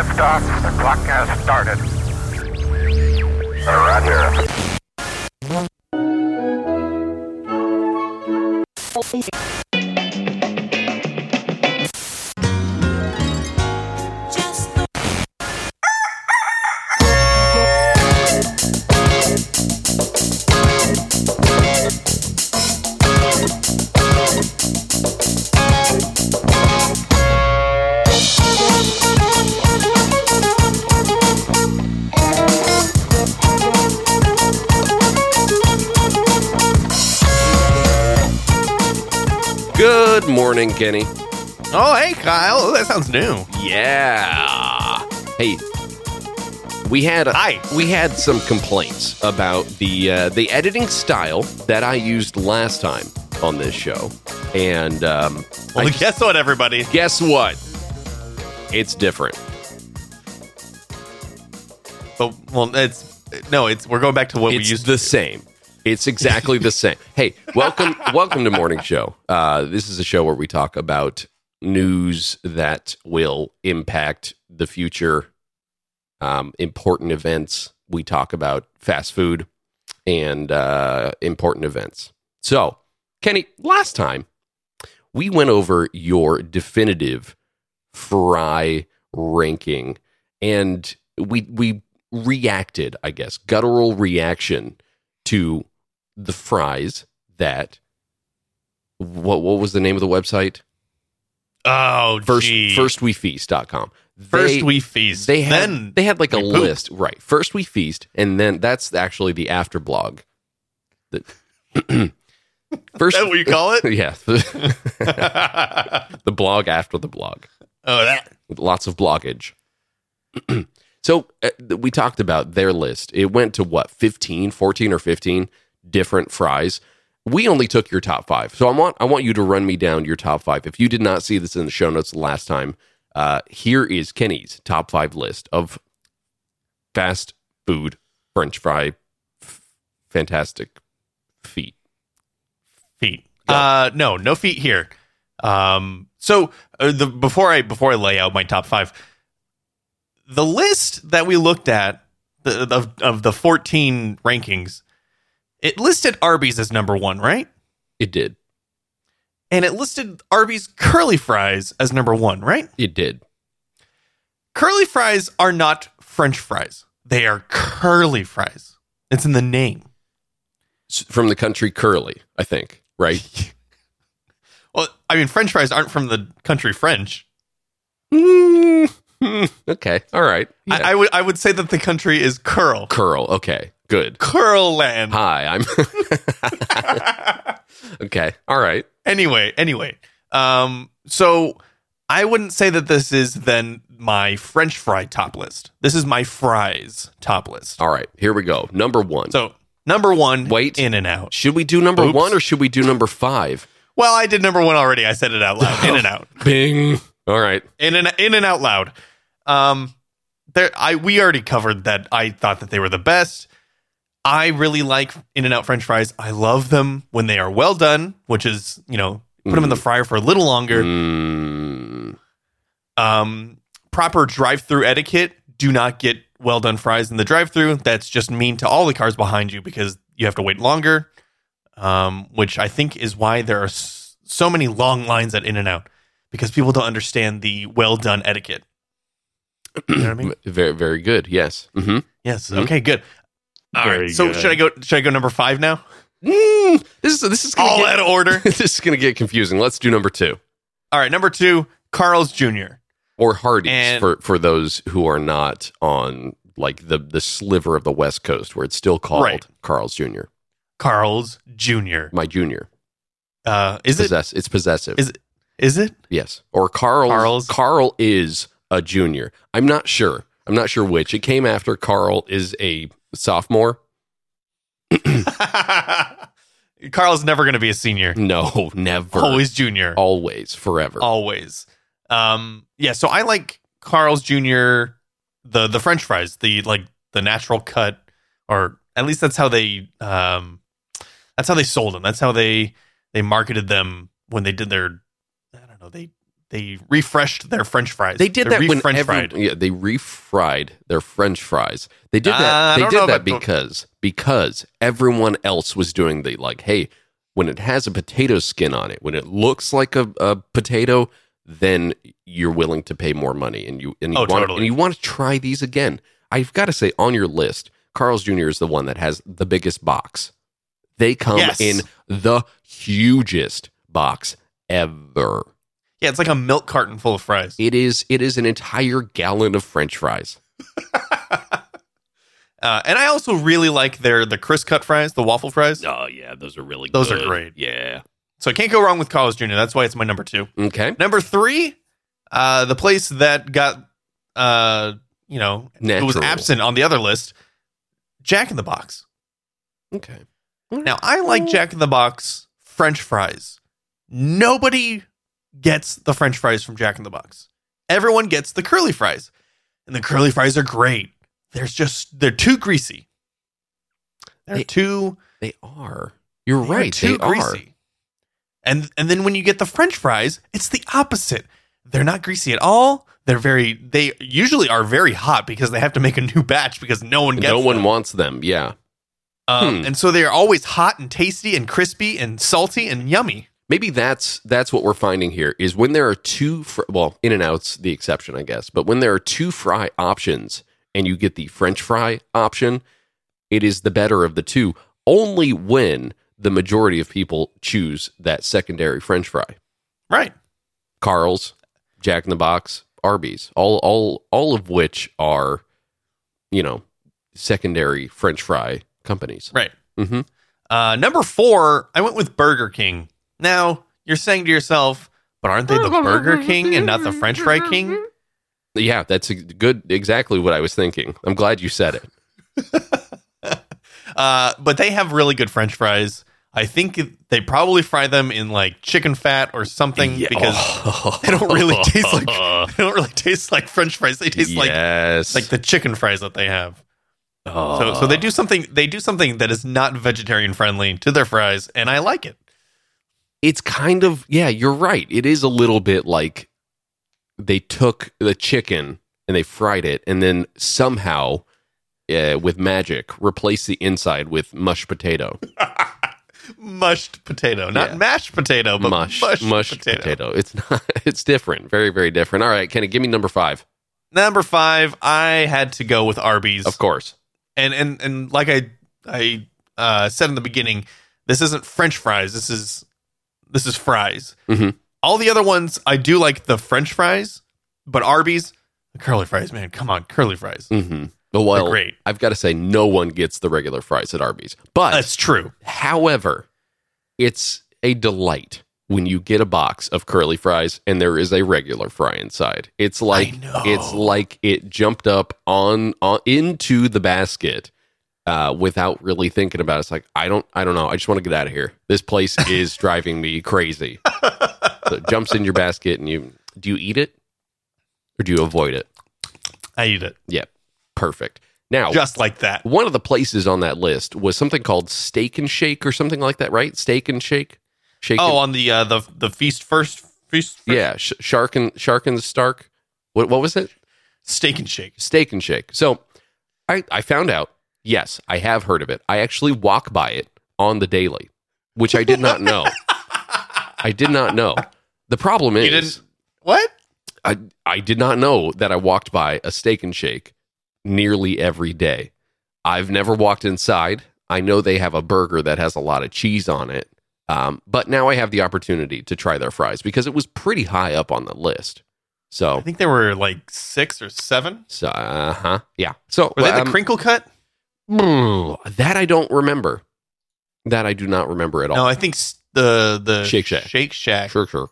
Liftoff. The clock has started. Roger. Good morning, Kenny. Oh, hey, Kyle. That sounds new. Yeah. Hey, we had some complaints about the editing style that I used last time on this show, and Guess what, everybody? guess what? It's different. But, we're going back to what we It's used the to. same. It's exactly the same. Hey, welcome to Morning Show. This is a show where we talk about news that will impact the future, important events. We talk about fast food and important events. So, Kenny, last time we went over your definitive fry ranking, and we reacted, I guess, guttural reaction to the fries that what was the name of the website? Oh, Firstwefeast.com. First We Feast. They had like a we poop. list, right? First We Feast, and then that's actually the after blog. First, Is that what you call it? yeah, the blog after the blog. Oh, that. Lots of bloggage. So we talked about their list. It went to what, 14 or 15 different fries. We only took your top 5. So I want you to run me down your top 5. If you did not see this in the show notes last time, here is Kenny's top 5 list of fast food French fry fantastic feet. No feet here. Before I lay out my top 5, the list that we looked at of the 14 rankings, it listed Arby's as number 1, right? It did. And it listed Arby's curly fries as number 1, right? It did. Curly fries are not French fries. They are curly fries. It's in the name. From the country Curly, I think, right? Well, I mean, French fries aren't from the country French. Okay, all right. Yeah. I would say that the country is Curl. Curl, okay, good. Curl land. Hi, I'm... Okay, all right. Anyway. So I wouldn't say that this is then my French fry top list. This is my fries top list. All right, here we go. Number 1. So number 1, Wait. In-N-Out. Should we do number Oops. 1 or should we do number 5? Well, I did number 1 already. I said it out loud. In-N-Out. Bing. All right. In and out loud. We already covered that. I thought that they were the best. I really like In-N-Out French fries. I love them when they are well done, which is, put them in the fryer for a little longer. Proper drive-through etiquette. Do not get well done fries in the drive-through. That's just mean to all the cars behind you because you have to wait longer. Which I think is why there are so many long lines at In-N-Out, because people don't understand the well done etiquette. You know what I mean? Very, very good. Yes. Mm-hmm. Yes. Okay. Good. All Very right. So good. should I go number 5 now? This is gonna All get, out of order. This is going to get confusing. Let's do number 2 All right. Number 2, Carl's Jr. or Hardee's And- for those who are not on like the sliver of the West Coast where it's still called Right. Carl's Jr. Carl's Jr. My junior. Is it? It's possessive. Is it? Yes. Or Carl's. Carl's? Carl is a junior. I'm not sure which. It came after Carl is a sophomore. Carl's never going to be a senior. No, never. Always junior. Always. Forever. Always. So I like Carl's Jr. the French fries, the natural cut, or at least that's how they sold them. That's how they marketed them when they did their, I don't know, they they refreshed their French fries. They did They're that when re-French-fried. they refried their French fries. They did that. I They don't did know that about because everyone else was doing the like, hey, when it has a potato skin on it, when it looks like a potato, then you're willing to pay more money, and you totally. want to try these again. I've got to say, on your list, Carl's Jr. is the one that has the biggest box. They come Yes. in the hugest box ever. Yeah, it's like a milk carton full of fries. It is an entire gallon of French fries. And I also really like the crisp cut fries, the waffle fries. Oh yeah, those are really Those good. are great. Yeah. So I can't go wrong with Carl's Jr. That's why it's my number 2. Okay. Number 3, the place that got, it was Natural. absent on the other list, Jack in the Box. Okay. Now, I like Jack in the Box French fries. Nobody gets the French fries from Jack in the Box. Everyone gets the curly fries. And the curly fries are great. They're too greasy. They are. You're They're right. too They are. greasy. And then when you get the French fries, it's the opposite. They're not greasy at all. They usually are very hot because they have to make a new batch because no one gets No one them. wants them. Yeah. And so they are always hot and tasty and crispy and salty and yummy. Maybe that's what we're finding here is when there are two, In-N-Out's the exception, I guess, but when there are two fry options and you get the French fry option, it is the better of the two, only when the majority of people choose that secondary French fry. Right. Carl's, Jack in the Box, Arby's, all of which are, secondary French fry companies. Right. Mm-hmm. Number 4, I went with Burger King. Now, you're saying to yourself, but aren't they the Burger King and not the French Fry King? Yeah, that's exactly what I was thinking. I'm glad you said it. But they have really good French fries. I think they probably fry them in like chicken fat or something because they don't really taste like French fries. They taste like the chicken fries that they have. So they do something that is not vegetarian friendly to their fries, and I like it. It's kind of, you're right. It is a little bit like they took the chicken and they fried it and then somehow, with magic, replaced the inside with mushed potato. Mushed potato. Not mashed potato, but mushed potato. It's different. Very, very different. All right, Kenny, give me number 5. Number 5, I had to go with Arby's. Of course. And like I said in the beginning, this isn't French fries. This is fries. Mm-hmm. All the other ones, I do like the French fries, but Arby's, the curly fries, man, come on, curly fries. Mm-hmm. Well, they're great. I've got to say, no one gets the regular fries at Arby's. But that's true. However, it's a delight when you get a box of curly fries and there is a regular fry inside. It's like it jumped up on into the basket without really thinking about it. It's like I don't know. I just want to get out of here. This place is driving me crazy. So it jumps in your basket and do you eat it or do you avoid it? I eat it. Yeah, perfect. Now, just like that. One of the places on that list was something called Steak and Shake or something like that, right? Steak and Shake. On the feast first. Yeah, Shark and Stark. What was it? Steak and Shake. Steak and Shake. So I found out. Yes, I have heard of it. I actually walk by it on the daily, which I did not know. I did not know. The problem is, you didn't what? I did not know that I walked by a Steak and Shake nearly every day. I've never walked inside. I know they have a burger that has a lot of cheese on it. But now I have the opportunity to try their fries because it was pretty high up on the list. So I think there were like 6 or 7. So, yeah. So were they the crinkle cut? That I don't remember. That I do not remember at all. No, I think the Shake Shack. Shake Shack. Sure.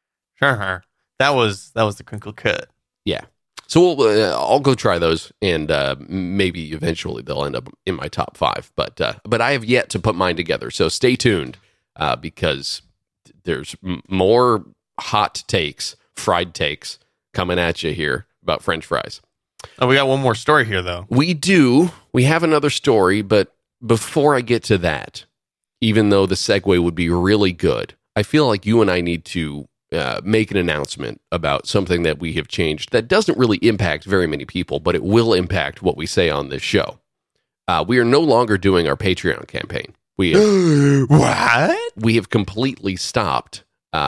That was the crinkle cut. Yeah. So I'll go try those, and maybe eventually they'll end up in my top 5. But I have yet to put mine together. So stay tuned because there's more hot takes, fried takes coming at you here about French fries. Oh, we got one more story here, though. We do. We have another story, but before I get to that, even though the segue would be really good, I feel like you and I need to make an announcement about something that we have changed that doesn't really impact very many people, but it will impact what we say on this show. We are no longer doing our Patreon campaign. We have, What? we have completely stopped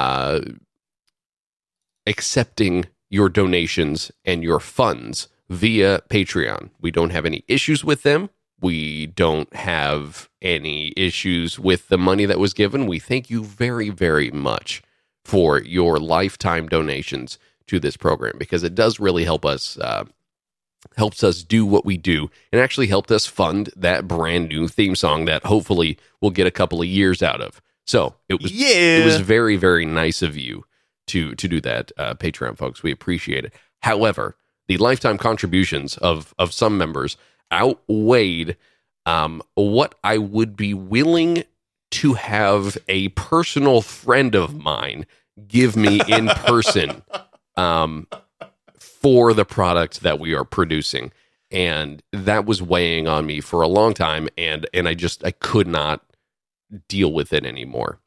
accepting your donations and your funds via Patreon. We don't have any issues with them. We don't have any issues with the money that was given. We thank you very, very much for your lifetime donations to this program, because it does really help us, helps us do what we do, and actually helped us fund that brand new theme song that hopefully we'll get a couple of years out of. So it was very, very nice of you to do that, Patreon folks. We appreciate it. However, the lifetime contributions of some members outweighed what I would be willing to have a personal friend of mine give me in person for the product that we are producing. And that was weighing on me for a long time, and I could not deal with it anymore.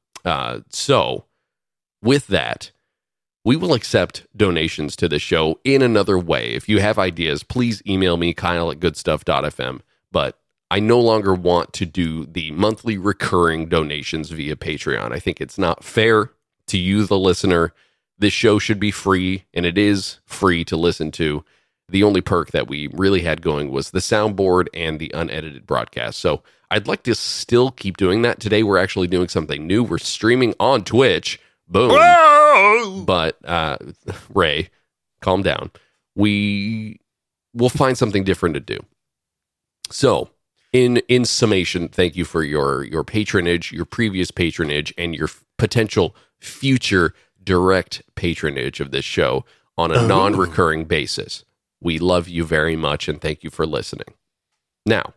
So with that, we will accept donations to the show in another way. If you have ideas, please email me, Kyle@goodstuff.fm. But I no longer want to do the monthly recurring donations via Patreon. I think it's not fair to you, the listener. This show should be free, and it is free to listen to. The only perk that we really had going was the soundboard and the unedited broadcast. So I'd like to still keep doing that. Today, we're actually doing something new. We're streaming on Twitch. Boom. Whoa! But Ray, calm down. We will find something different to do. So, in summation, thank you for your patronage, your previous patronage, and your potential future direct patronage of this show on a non-recurring basis. We love you very much, and thank you for listening. Now,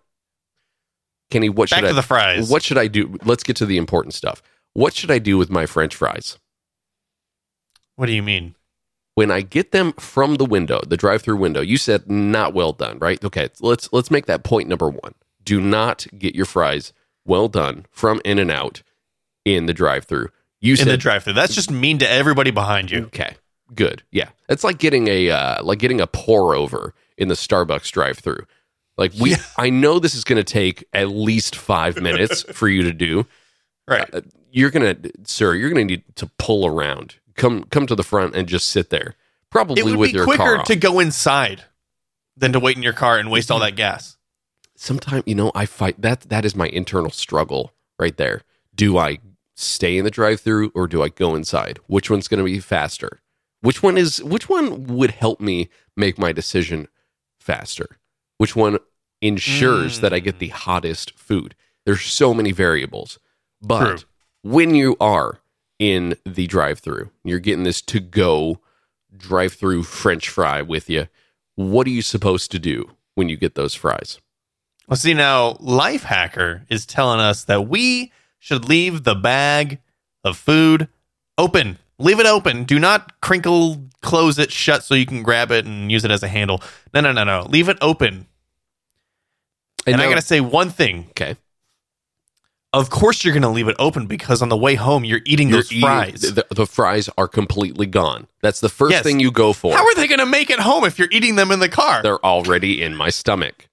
Kenny, what should the fries. What should I do? Let's get to the important stuff. What should I do with my French fries? What do you mean? When I get them from the window, the drive-through window, you said not well done, right? Okay, let's make that point number one. Do not get your fries well done from In-N-Out in the drive-through. You said in the drive-through. That's just mean to everybody behind you. Okay, good. Yeah, it's like getting a pour over in the Starbucks drive-through. I know this is going to take at least 5 minutes for you to do. Right. You're gonna need to pull around. Come to the front and just sit there. Probably with your car off. It would be quicker to go inside than to wait in your car and waste all that gas. Sometimes, I fight that. That is my internal struggle right there. Do I stay in the drive-thru or do I go inside? Which one's going to be faster? Which one would help me make my decision faster? Which one ensures that I get the hottest food? There's so many variables. But True. When you are in the drive-thru, you're getting this to-go drive-thru French fry with you, what are you supposed to do when you get those fries? Well, see, now, Lifehacker is telling us that we should leave the bag of food open. Leave it open. Do not close it shut so you can grab it and use it as a handle. No. Leave it open. And I got to say one thing. Okay. Of course you're going to leave it open because on the way home, you're eating those fries. The fries are completely gone. That's the first thing you go for. How are they going to make it home if you're eating them in the car? They're already in my stomach.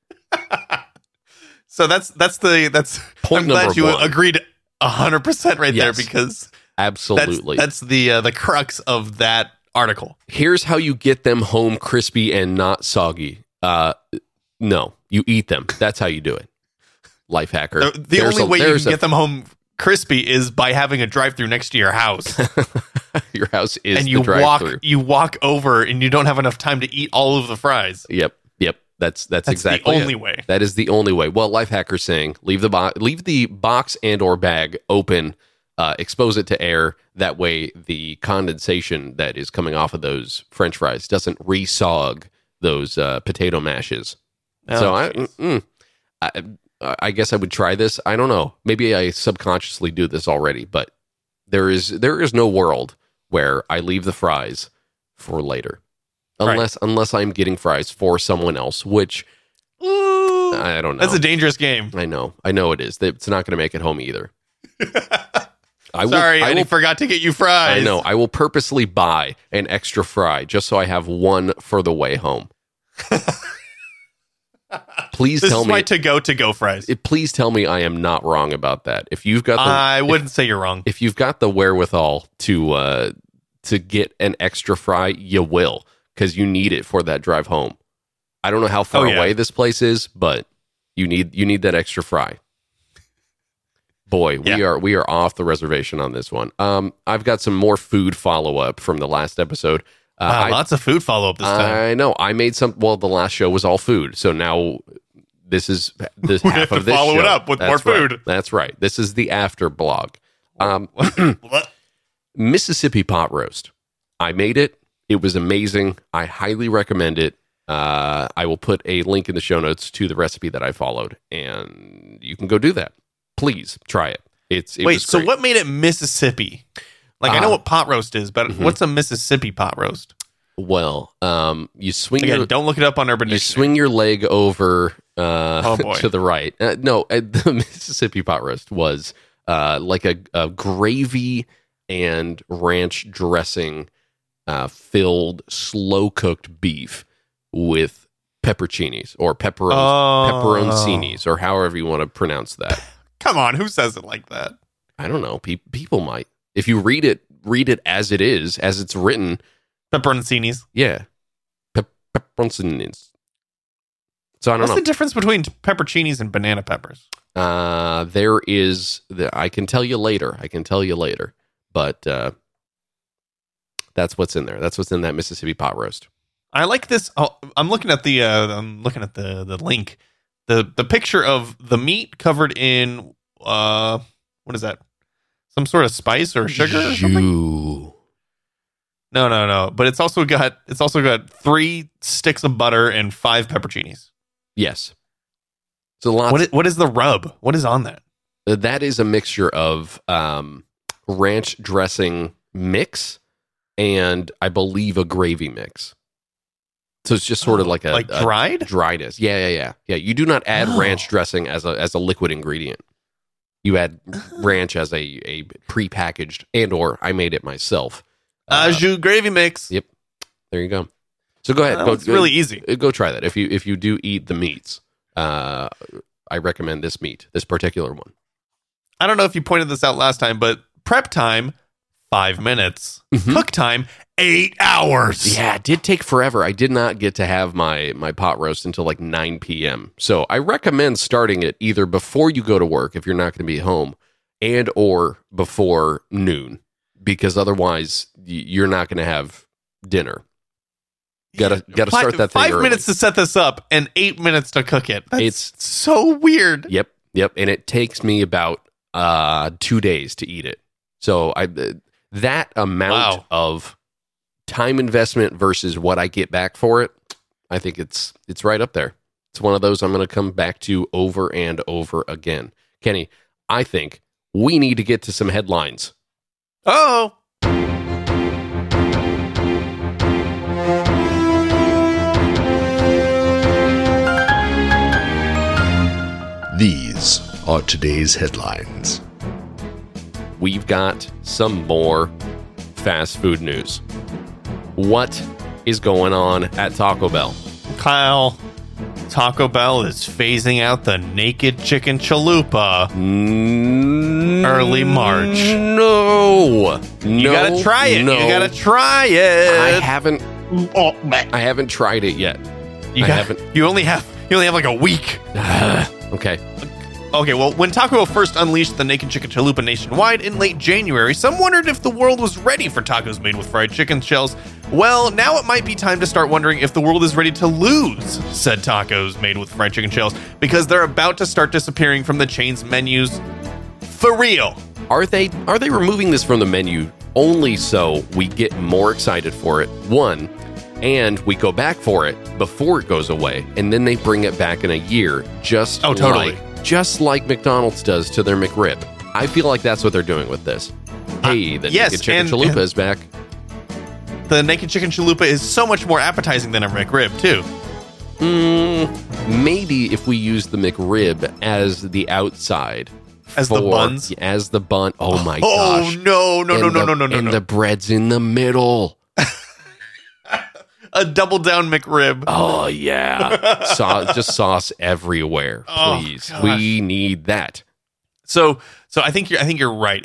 So that's point I'm number glad you one. agreed 100% right there, because absolutely that's the crux of that article. Here's how you get them home crispy and not soggy. No, you eat them. That's how you do it. Lifehacker. The only way you can get them home crispy is by having a drive-through next to your house. Your house is and the drive-through. You walk over and you don't have enough time to eat all of the fries. Yep. That's exactly the only way. That is the only way. Well, Lifehacker's saying leave the box and or bag open, expose it to air. That way, the condensation that is coming off of those French fries doesn't resog those potato mashes. I guess I would try this. I don't know. Maybe I subconsciously do this already, but there is no world where I leave the fries for later. Unless I'm getting fries for someone else, which I don't know. That's a dangerous game. I know it is. It's not going to make it home either. Sorry, I forgot to get you fries. I know. I will purposely buy an extra fry just so I have one for the way home. Please this tell is me my to-go fries. Please tell me I am not wrong about that. If you've got I wouldn't say you're wrong. If you've got the wherewithal to get an extra fry, you will, because you need it for that drive home. I don't know how far away this place is, but you need that extra fry. Boy, we are off the reservation on this one. I've got some more food follow-up from the last episode. Lots of food follow-up this time. I know. I made some. Well, the last show was all food, so now this is this we half have of to this follow show. it up with more food. Right. That's right. This is the after blog. Mississippi pot roast. I made it. It was amazing. I highly recommend it. I will put a link in the show notes to the recipe that I followed, and you can go do that. Please try it. It Wait, was so great. what made it Mississippi? Like, I know what pot roast is, but what's a Mississippi pot roast? Well, you swing Again, don't look it up on Urban you Dictionary. swing your leg over boy. to the right. The Mississippi pot roast was like a gravy and ranch dressing filled slow cooked beef with pepperoncinis or pepperoncinis or however you want to pronounce that. Come on, who says it like that? I don't know. People might. If you read it as it is, as it's written. Pepperoncinis. Yeah. Pepperoncinis. So I don't know. What's the difference between pepperoncinis and banana peppers? There is. I can tell you later. But that's what's in there. That's what's in that Mississippi pot roast. I like this. Oh, I'm looking at the link. The picture of the meat covered in what is that? Some sort of spice or sugar or something? No. But it's also got 3 sticks of butter and 5 pepperoncinis. Yes. So lots. What is the rub? What is on that? That is a mixture of ranch dressing mix and I believe a gravy mix. So it's just sort of like a dried dryness. Yeah. You do not add ranch dressing as a liquid ingredient. You add ranch as a prepackaged, or I made it myself. Au jus gravy mix. Yep. There you go. So go ahead. It's really easy. Go try that. If you do eat the meats, I recommend this particular one. I don't know if you pointed this out last time, but prep time, 5 minutes. Mm-hmm. Cook time, 8 hours. Yeah, it did take forever. I did not get to have my pot roast until like 9 p.m. So I recommend starting it either before you go to work if you're not going to be home and or before noon, because otherwise you're not going to have dinner. Gotta start that thing 5 early. minutes to set this up and 8 minutes to cook it. It's so weird. Yep. And it takes me about 2 days to eat it. So that amount of time investment versus what I get back for it, I think it's right up there. It's one of those I'm going to come back to over and over again. Kenny, I think we need to get to some headlines. Oh. These are today's headlines. We've got some more fast food news. What is going on at Taco Bell? Kyle, Taco Bell is phasing out the naked chicken chalupa early March. No. You gotta try it. No. You gotta try it. I haven't tried it yet. You only have like a week. Okay. Okay, well, when Taco Bell first unleashed the naked chicken chalupa nationwide in late January, some wondered if the world was ready for tacos made with fried chicken shells. Well, now it might be time to start wondering if the world is ready to lose said tacos made with fried chicken shells, because they're about to start disappearing from the chain's menus. For real. Are they removing this from the menu only so we get more excited for it? One, and we go back for it before it goes away, and then they bring it back in a year, just like McDonald's does to their McRib. I feel like that's what they're doing with this. Hey, the naked chicken chalupa is back. The naked chicken chalupa is so much more appetizing than a McRib, too. Maybe if we use the McRib as the outside As the buns? As the bun. Oh my Oh, gosh. no. And the bread's in the middle. A double down McRib. Oh yeah. Just sauce everywhere. Please. Oh, We need that. So I think you're right.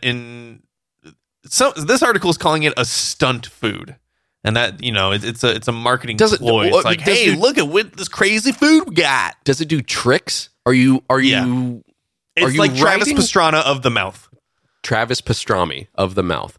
This article is calling it a stunt food. And that, it's a marketing ploy. It's like, hey, look at what this crazy food we got. Does it do tricks? Are you It's like Travis writing- Pastrana of the mouth. Travis Pastrami of the mouth.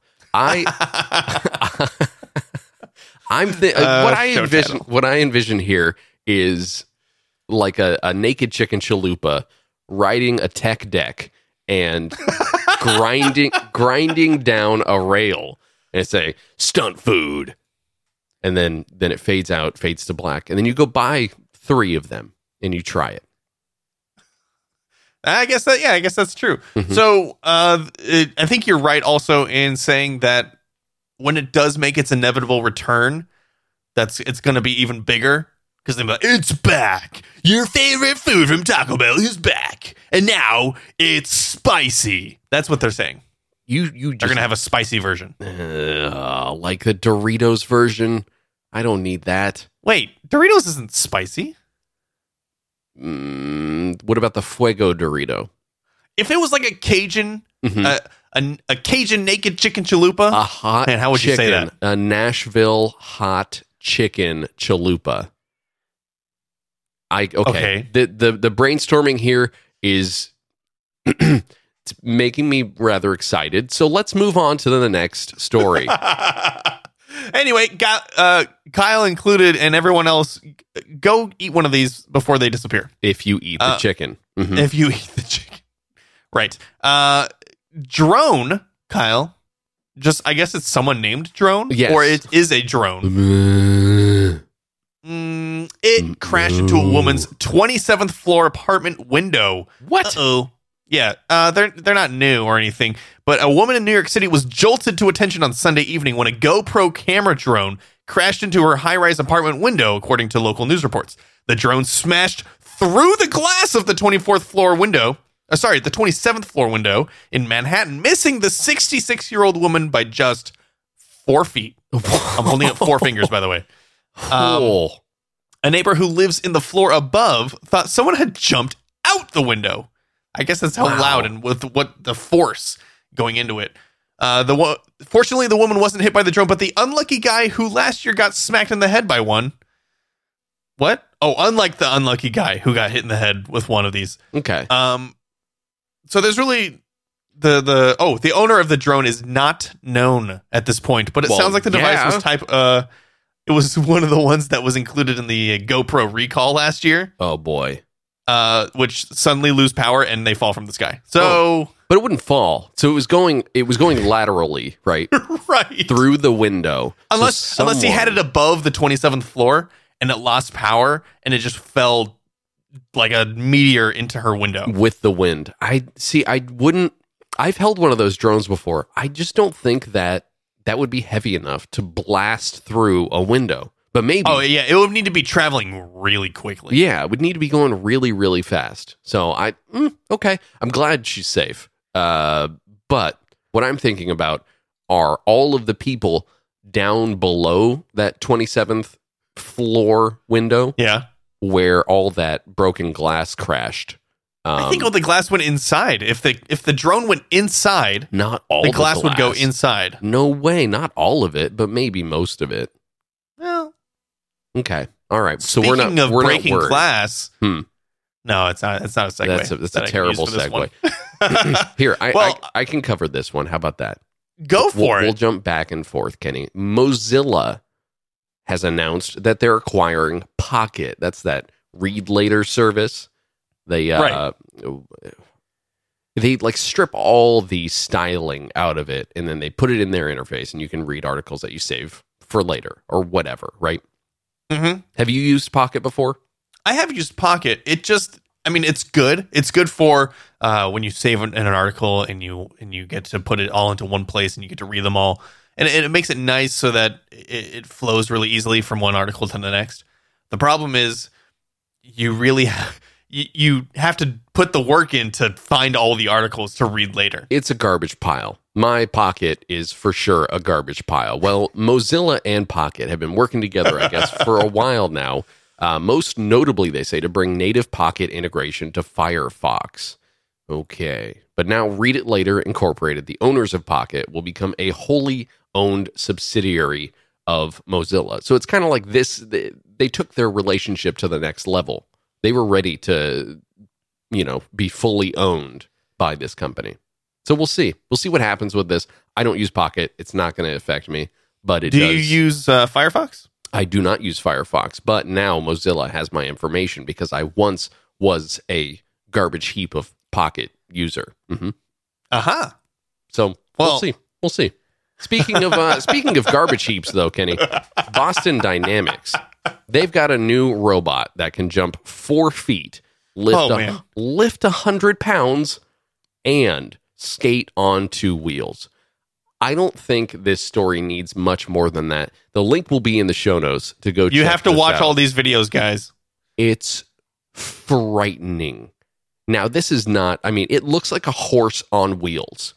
What I envision here is like a naked chicken chalupa riding a tech deck and grinding down a rail and say stunt food, and then it fades to black, and then you go buy 3 of them and you try it. I guess that's true. Mm-hmm. So I think you're right also in saying that when it does make its inevitable return, it's going to be even bigger, because they're like, it's back. Your favorite food from Taco Bell is back, and now it's spicy. That's what they're saying. They're They're going to have a spicy version. like the Doritos version. I don't need that. Wait, Doritos isn't spicy. What about the Fuego Dorito? If it was like a Cajun, Mhm. a Cajun naked chicken chalupa, A hot Man, how would you say chicken, that? a Nashville hot chicken chalupa. Okay. The brainstorming here is it's making me rather excited. So let's move on to the next story. Anyway, Kyle included, and everyone else, go eat one of these before they disappear. If you eat the chicken. Mhm. If you eat the chicken. Right. Drone, Kyle. I guess it's someone named Drone? Yes. Or it is a drone. It crashed into a woman's 27th floor apartment window. What? Uh-oh. Yeah, they're not new or anything, but a woman in New York City was jolted to attention on Sunday evening when a GoPro camera drone crashed into her high-rise apartment window, according to local news reports. The drone smashed through the glass of the 27th floor window in Manhattan, missing the 66-year-old woman by just 4 feet. I'm holding up 4 fingers, by the way. A neighbor who lives in the floor above thought someone had jumped out the window. I guess that's how loud and with what the force going into it. Fortunately, the woman wasn't hit by the drone, but the unlucky guy who last year got smacked in the head by one. What? Oh, unlike the unlucky guy who got hit in the head with one of these. Okay. So there's really the owner of the drone is not known at this point, but it sounds like the device was it was one of the ones that was included in the GoPro recall last year. Oh boy. Which suddenly lose power and they fall from the sky. So, but it wouldn't fall. So it was going laterally, right? Right. Through the window. Unless he had it above the 27th floor and it lost power and it just fell like a meteor into her window. With the wind. I've held one of those drones before. I just don't think that would be heavy enough to blast through a window. But maybe. Oh, yeah. It would need to be traveling really quickly. Yeah, it would need to be going really, really fast. So okay. I'm glad she's safe. But what I'm thinking about are all of the people down below that 27th floor window. Yeah. Where all that broken glass crashed. I think all the glass went inside. If the drone went inside, not all the glass would go inside. No way, not all of it, but maybe most of it. Well, okay, all right. So speaking of breaking glass, no, it's not a segue. That's a terrible segue. Here, I can cover this one. How about that? Go for it. We'll jump back and forth, Kenny. Mozilla has announced that they're acquiring Pocket. That's that read later service. They like strip all the styling out of it, and then they put it in their interface, and you can read articles that you save for later or whatever, right? Mm-hmm. Have you used Pocket before? I have used Pocket. It's good. It's good for when you save an article and you get to put it all into one place and you get to read them all. And it makes it nice so that it flows really easily from one article to the next. The problem is you you have to put the work in to find all the articles to read later. It's a garbage pile. My Pocket is for sure a garbage pile. Well, Mozilla and Pocket have been working together, I guess, for a while now. Most notably, they say, to bring native Pocket integration to Firefox. Okay. But now Read It Later Incorporated, the owners of Pocket, will become a wholly owned subsidiary of Mozilla. So it's kind of like this. They took their relationship to the next level. They were ready to, be fully owned by this company. So we'll see. We'll see what happens with this. I don't use Pocket. It's not going to affect me, but it does. Do you use Firefox? I do not use Firefox, but now Mozilla has my information because I once was a garbage heap of Pocket user. Mm-hmm. Aha. So we'll see. We'll see. Speaking of garbage heaps, though, Kenny, Boston Dynamics, they've got a new robot that can jump 4 feet, lift 100 pounds, and skate on 2 wheels. I don't think this story needs much more than that. The link will be in the show notes to go check. You have to watch out. all these videos, guys. It's frightening. Now, this is not, it looks like a horse on wheels,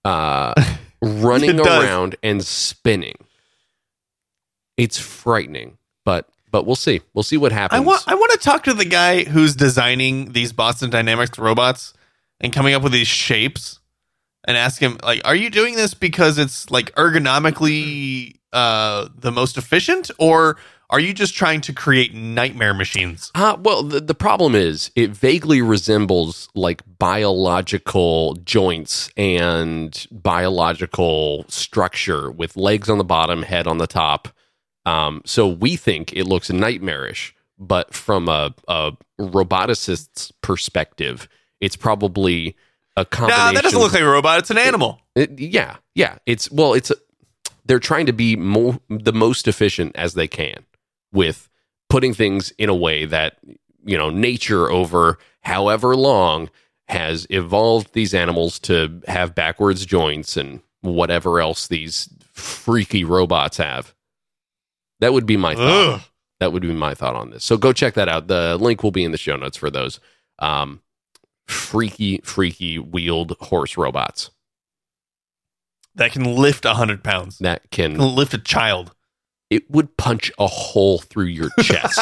running around and spinning. It's frightening, but we'll see. We'll see what happens. I want to talk to the guy who's designing these Boston Dynamics robots and coming up with these shapes and ask him, like, are you doing this because it's like ergonomically the most efficient, or are you just trying to create nightmare machines? Well, the problem is it vaguely resembles like biological joints and biological structure with legs on the bottom, head on the top. So we think it looks nightmarish, but from a roboticist's perspective, it's probably a combination. No, that doesn't look like a robot. It's an animal. Yeah. They're trying to be the most efficient as they can with putting things in a way that, nature over however long has evolved these animals to have backwards joints and whatever else these freaky robots have. That would be my thought. Ugh. That would be my thought on this. So go check that out. The link will be in the show notes for those freaky wheeled horse robots That can lift 100 pounds. that can Lift a child. it would punch a hole through your chest.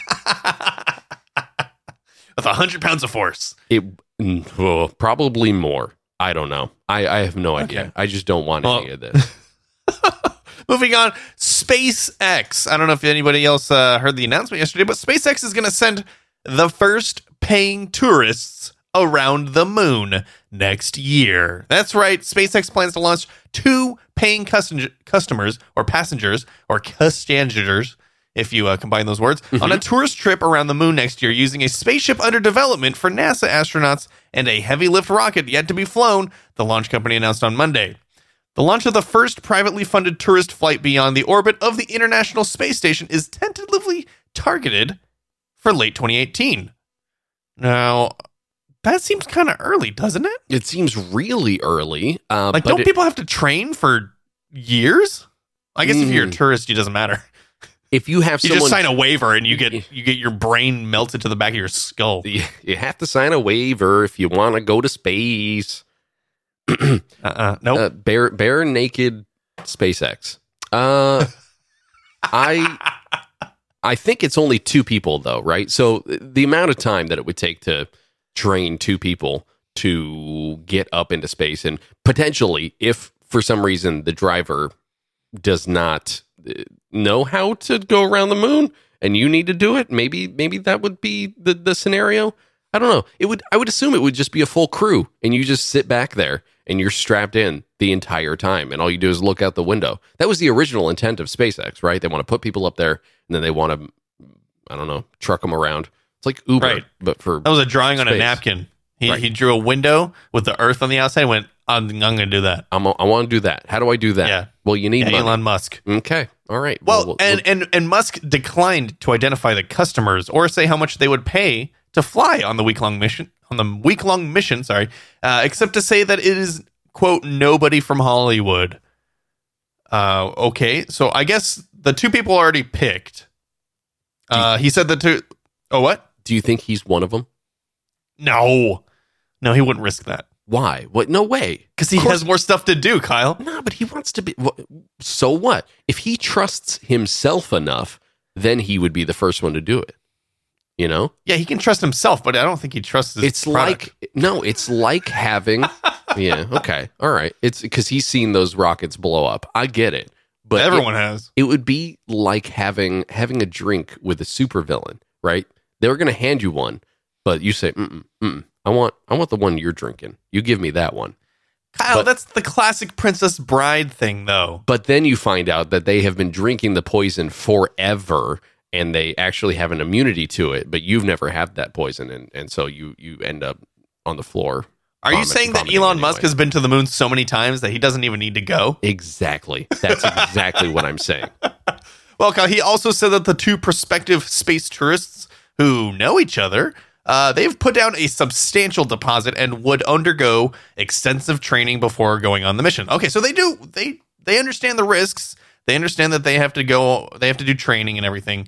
With 100 pounds of force. Probably more. I don't know. I have no idea. Okay. I just don't want any of this. Moving on, SpaceX. I don't know if anybody else heard the announcement yesterday, but SpaceX is going to send the first paying tourists around the moon next year. That's right. SpaceX plans to launch 2 paying customers or passengers or custangers, if you combine those words, on a tourist trip around the moon next year using a spaceship under development for NASA astronauts and a heavy lift rocket yet to be flown, the launch company announced on Monday. The launch of the first privately funded tourist flight beyond the orbit of the International Space Station is tentatively targeted for late 2018. Now, that seems kind of early, doesn't it? It seems really early. Like, don't people have to train for years? I guess if you're a tourist, it doesn't matter. If you have You someone, just sign a waiver and you get your brain melted to the back of your skull. you have to sign a waiver if you want to go to space. Nope. Bare naked SpaceX. I think it's only 2 people though, right? So the amount of time that it would take to train 2 people to get up into space, and potentially, if for some reason the driver does not know how to go around the moon and you need to do it, maybe that would be the scenario. I don't know. I would assume it would just be a full crew and you just sit back there and you're strapped in the entire time and all you do is look out the window. That was the original intent of SpaceX, right? They want to put people up there and then they want to, I don't know, truck them around. It's like Uber, Right. but for That was a drawing on a space. napkin. Right. He drew a window with the Earth on the outside and went, I'm going to do that. I want to do that. How do I do that? Yeah. Well, you need money. Elon Musk. Okay. All right. Well, and Musk declined to identify the customers or say how much they would pay to fly on the week-long mission. Except to say that it is, quote, nobody from Hollywood. Okay, so I guess the 2 people already picked. He said the 2. Oh, what? do you think he's one of them? No, he wouldn't risk that Why? What? No way. because he has more stuff to do, Kyle. No, but he wants to be. So what? If he trusts himself enough, then he would be the first one to do it. You know? Yeah, he can trust himself, but I don't think he trusts his It's product. it's like having. Yeah. Okay. All right. It's because he's seen those rockets blow up. I get it, but Everyone has. It would be like having a drink with a supervillain, right? They were going to hand you one, but you say, I want the one you're drinking. You give me that one. Kyle, But- that's the classic Princess Bride thing, though. But then you find out that they have been drinking the poison forever and they actually have an immunity to it, but you've never had that poison. And so you end up on the floor. Are you saying that Elon Musk has been to the moon so many times that he doesn't even need to go? Exactly. That's exactly what I'm saying. Well, Kyle, he also said that the two prospective space tourists who know each other, they've put down a substantial deposit and would undergo extensive training before going on the mission. Okay, so they understand the risks. They understand that they have to do training and everything.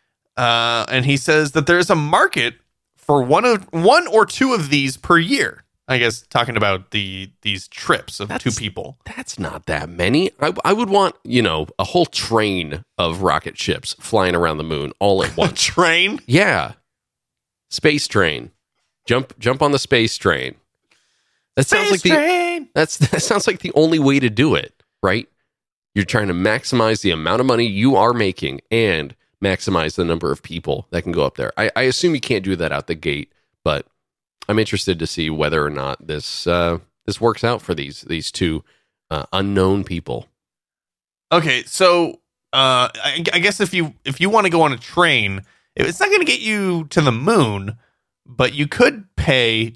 And he says that there's a market for one or two of these per year. I guess talking about these trips of two people. That's not that many. I would want, a whole train of rocket ships flying around the moon all at once. Train? Yeah. Space train. Jump on the space train. That sounds like train. that sounds like the only way to do it, right? You're trying to maximize the amount of money you are making and maximize the number of people that can go up there. I assume you can't do that out the gate, but I'm interested to see whether or not this works out for these two unknown people. Okay, so I guess if you want to go on a train, it's not going to get you to the moon, but you could pay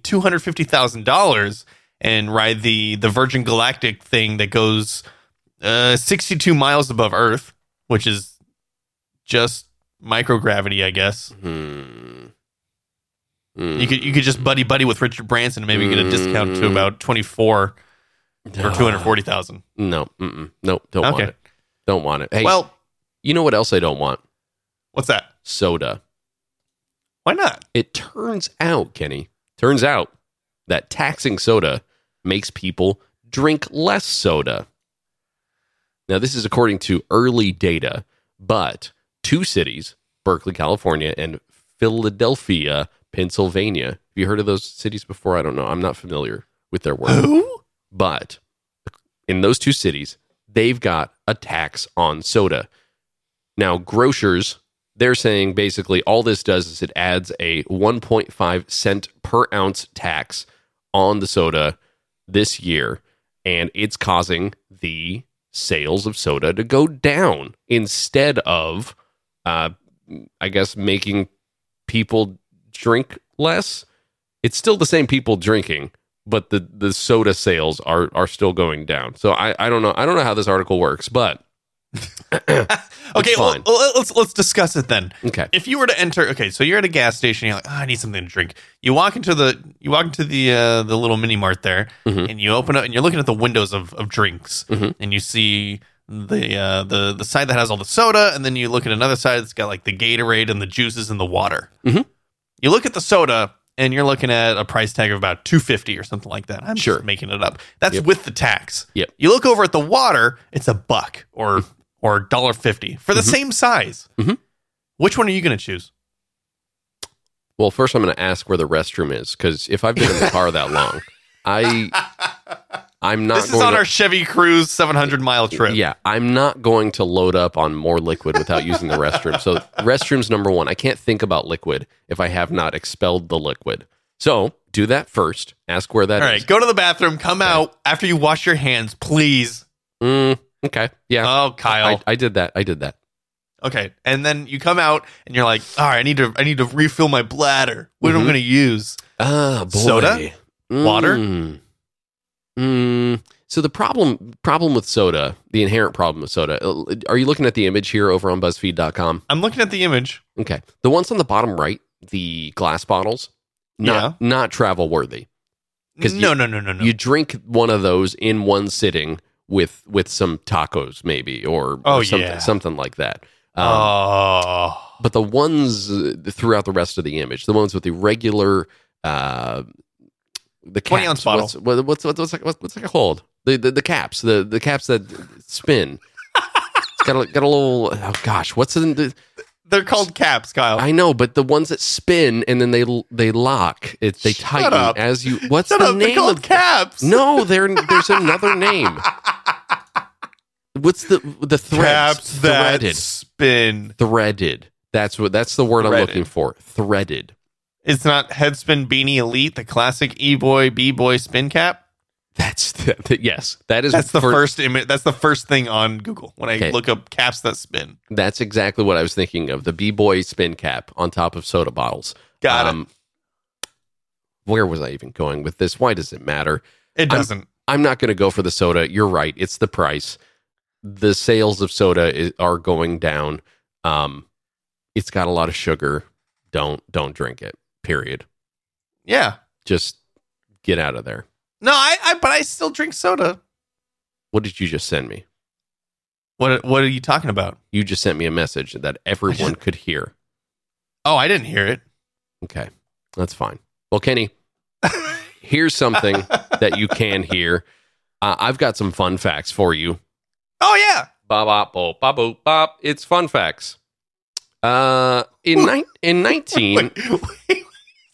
$250,000 and ride the Virgin Galactic thing that goes 62 miles above Earth, which is just microgravity, I guess. You could just buddy with Richard Branson and maybe get a discount to about 24 or 240,000. No, nope, don't want it. Don't want it. Hey, Well, you know what else I don't want? what's that? Soda. Why not? It turns out, Kenny, that taxing soda makes people drink less soda. Now, this is according to early data, but two cities, Berkeley, California, and Philadelphia, Pennsylvania. Have you heard of those cities before? I don't know. I'm not familiar with their work. Who? But in those two cities, they've got a tax on soda. Now, grocers, they're saying basically all this does is it adds a 1.5 cent per ounce tax on the soda this year, and it's causing the sales of soda to go down instead of, I guess, making people drink less. It's still the same people drinking, but the soda sales are still going down. So I don't know. I don't know how this article works, but Okay, fine. let's discuss it then. Okay. If you were to enter, so you're at a gas station, you're like, I need something to drink. You walk into the little mini mart there, and you open up and you're looking at the windows of drinks, and you see the side that has all the soda, and then you look at another side that's got like the Gatorade and the juices and the water. You look at the soda, and you're looking at a price tag of about $2.50 or something like that. I'm Sure. just making it up. That's Yep. with the tax. Yep. You look over at the water, it's $1 or $1.50 for the same size. Which one are you going to choose? Well, first I'm going to ask where the restroom is, because if I've been in the car that long, I'm not. This is going on to, our Chevy Cruise 700-mile trip. Yeah, I'm not going to load up on more liquid without using the restroom. So restrooms number one. I can't think about liquid if I have not expelled the liquid. So do that first. Ask where that is. All right, go to the bathroom. Come out after you wash your hands, please. Okay. Yeah. Oh, Kyle. I did that. Okay, and then you come out and you're like, all right, I need to refill my bladder. What am I going to use? Ah, boy. Soda? Water? So the problem with soda, the inherent problem with soda, are you looking at the image here over on BuzzFeed.com? I'm looking at the image. Okay. The ones on the bottom right, the glass bottles, not travel worthy. No. You drink one of those in one sitting with some tacos maybe or something like that. But the ones throughout the rest of the image, the ones with the regular the 20 ounce caps. bottle. What's it called? The caps. The caps that spin. It's got a little. Oh gosh, what's in the? They're called caps, Kyle. I know, but the ones that spin and then they lock. They tighten up. as you. What's Shut the up, they're name called of caps? No, there's another name. What's the threads? Caps that Threaded. spin. Threaded. That's the word I'm Threaded. looking for. Threaded. It's not Headspin Beanie Elite, the classic E-boy, B-boy spin cap. Yes. That is. That's the first image. That's the first thing on Google when I look up caps that spin. That's exactly what I was thinking of. The B-boy spin cap on top of soda bottles. Got it. Where was I even going with this? Why does it matter? It doesn't. I'm not going to go for the soda. You're right. It's the price. The sales of soda are going down. It's got a lot of sugar. Don't drink it. Period. Yeah. Just get out of there. No, but I still drink soda. What did you just send me? What are you talking about? You just sent me a message that everyone could hear. Oh, I didn't hear it. Okay. That's fine. Well, Kenny, here's something that you can hear. I've got some fun facts for you. Oh, yeah. Bop, bop, bop, bop, bop. It's fun facts. In 19... Wait.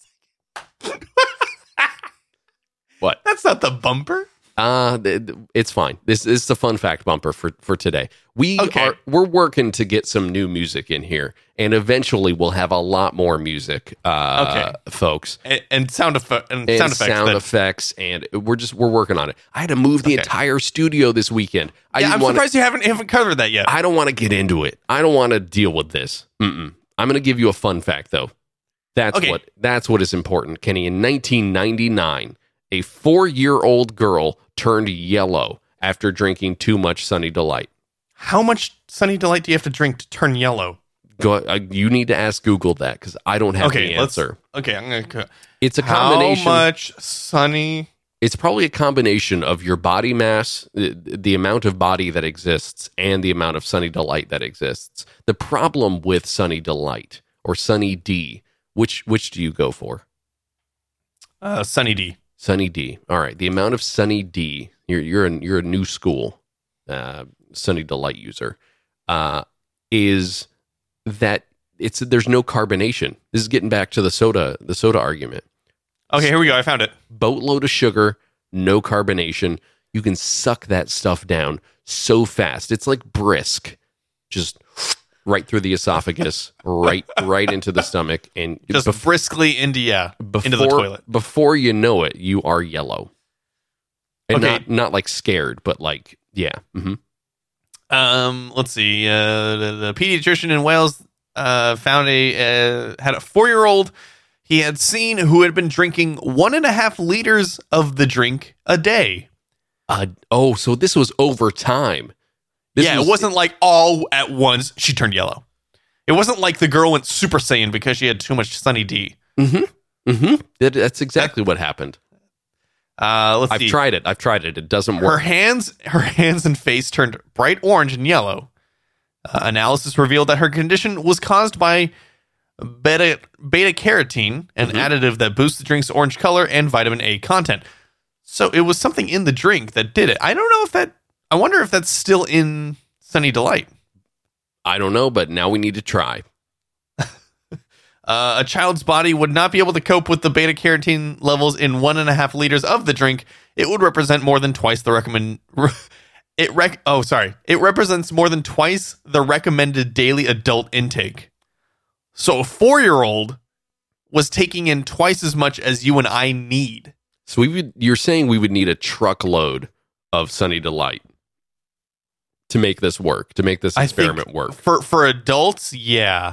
What? That's not the bumper. It's fine. This is the fun fact bumper for today. We're working to get some new music in here, and eventually we'll have a lot more music, folks. And sound effects. And we're working on it. I had to move the entire studio this weekend. I'm surprised you haven't covered that yet. I don't want to get into it. I don't want to deal with this. I'm going to give you a fun fact though. That's what is important, Kenny. In 1999, a 4-year-old girl turned yellow after drinking too much Sunny Delight. How much Sunny Delight do you have to drink to turn yellow? You need to ask Google that because I don't have the answer. I'm gonna. It's a combination. How much Sunny? It's probably a combination of your body mass, the amount of body that exists, and the amount of Sunny Delight that exists. The problem with Sunny Delight or Sunny D, which do you go for? Sunny D. Sunny D. All right. The amount of Sunny D, you're a new school Sunny Delight user, is that there's no carbonation. This is getting back to the soda argument. Okay, here we go. I found it. Boatload of sugar, no carbonation. You can suck that stuff down so fast. It's like brisk, just right through the esophagus, right into the stomach, and just briskly into the toilet. Before you know it, you are yellow, and not like scared, but like Mm-hmm. Let's see. The pediatrician in Wales found had a 4-year-old he had seen who had been drinking 1.5 liters of the drink a day. So this was over time. It wasn't like all at once she turned yellow. It wasn't like the girl went Super Saiyan because she had too much Sunny D. That's exactly what happened. Let's see. I've tried it. It doesn't work. Her hands and face turned bright orange and yellow. Analysis revealed that her condition was caused by beta carotene, an additive that boosts the drink's orange color, and vitamin A content. So it was something in the drink that did it. I don't know I wonder if that's still in Sunny Delight. I don't know, but now we need to try. A child's body would not be able to cope with the beta carotene levels in 1.5 liters of the drink. It would represent more than twice the It represents more than twice the recommended daily adult intake. So a 4-year-old was taking in twice as much as you and I need. So you're saying we would need a truckload of Sunny Delight to make this work, to make this experiment work. For adults, yeah.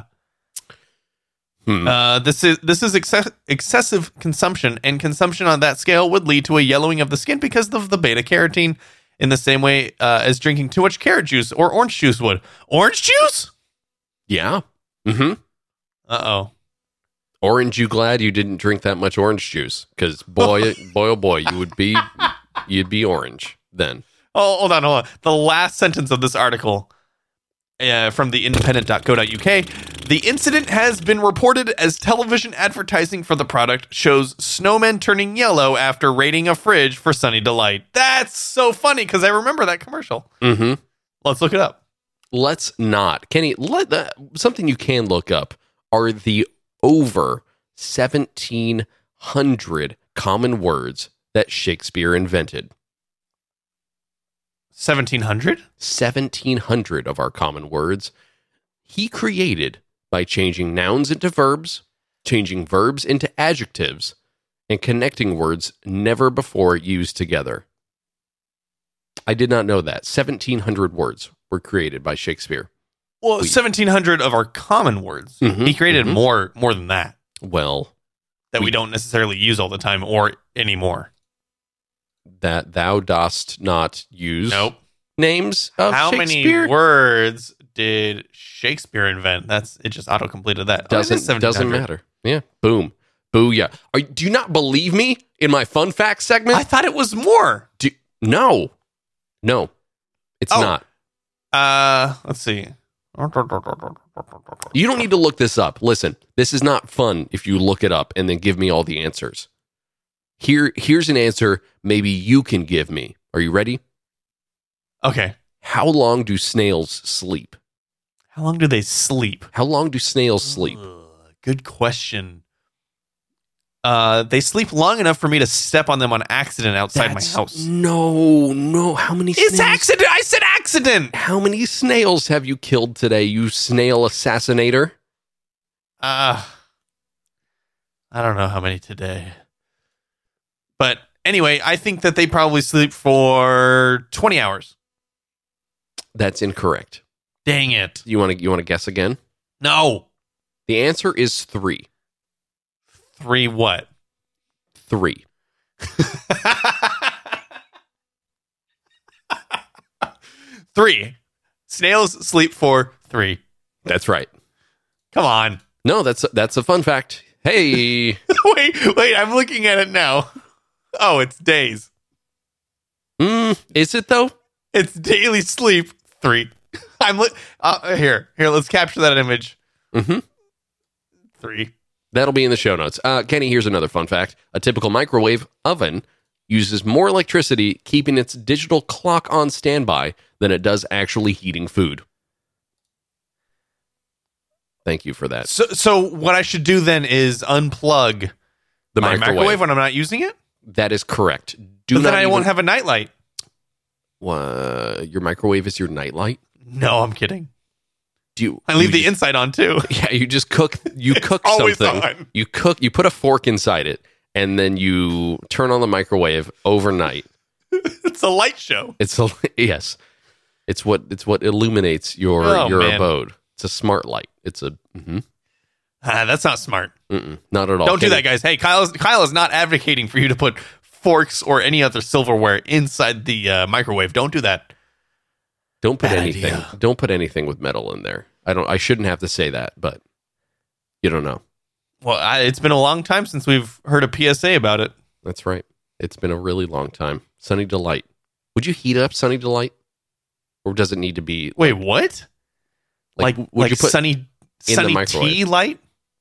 This is excessive consumption, and consumption on that scale would lead to a yellowing of the skin because of the beta carotene, in the same way as drinking too much carrot juice or orange juice would. Orange juice? Yeah. Uh-oh. Orange, you glad you didn't drink that much orange juice? Because boy, oh boy, you'd be orange then. Oh, hold on. The last sentence of this article from the independent.co.uk. The incident has been reported as television advertising for the product shows snowmen turning yellow after raiding a fridge for Sunny Delight. That's so funny because I remember that commercial. Mm-hmm. Let's look it up. Let's not. Kenny, something you can look up are the over 1,700 common words that Shakespeare invented. 1,700? 1,700 of our common words he created by changing nouns into verbs, changing verbs into adjectives, and connecting words never before used together. I did not know that. 1,700 words were created by Shakespeare. Well, 1,700 of our common words. Mhm, He created mhm. more than that Well, that we don't necessarily use all the time or anymore. that thou dost not use Nope. names of How Shakespeare. many words did Shakespeare invent? It just auto completed that. Doesn't 1,700. matter. Yeah. Boom. Booyah. Do you not believe me in my fun fact segment? I thought it was more. No. It's Oh. not. Let's see. You don't need to look this up. Listen, this is not fun if you look it up and then give me all the answers. Here's an answer maybe you can give me. Are you ready? Okay. How long do snails sleep? How long do they sleep? How long do snails sleep? Good question. They sleep long enough for me to step on them on accident outside my house. No. How many snails? It's accident. I said accident. How many snails have you killed today, you snail assassinator? I don't know how many today. But anyway, I think that they probably sleep for 20 hours. That's incorrect. Dang it. You want to guess again? No. The answer is 3. 3 what? 3. 3. Snails sleep for 3. That's right. Come on. No, that's a fun fact. Hey. wait, I'm looking at it now. Oh, it's days. Is it though? It's daily sleep 3. Here, let's capture that image. Mm-hmm. 3. That'll be in the show notes. Kenny, here's another fun fact. A typical microwave oven uses more electricity keeping its digital clock on standby than it does actually heating food. Thank you for that. So what I should do then is unplug The my microwave when I'm not using it? That is correct. But then I won't have a nightlight. Your microwave is your nightlight? No, I'm kidding. I you leave the just- inside on too. Yeah, you just cook. You cook always something. on. You cook. You put a fork inside it, and then you turn on the microwave overnight. It's a light show. Yes. It's what illuminates your man. abode. It's a smart light. It's a That's not smart. not at all. Don't do that, guys. Hey, Kyle is not advocating for you to put forks or any other silverware inside the microwave. Don't do that. Don't put Bad anything. idea. Don't put anything with metal in there. I shouldn't have to say that, but you don't know. Well, it's been a long time since we've heard a PSA about it. That's right. It's been a really long time. Sunny Delight. Would you heat up Sunny Delight, or does it need to be? Wait, what? Like, Like would you put sunny in the sunny microwave? tea light?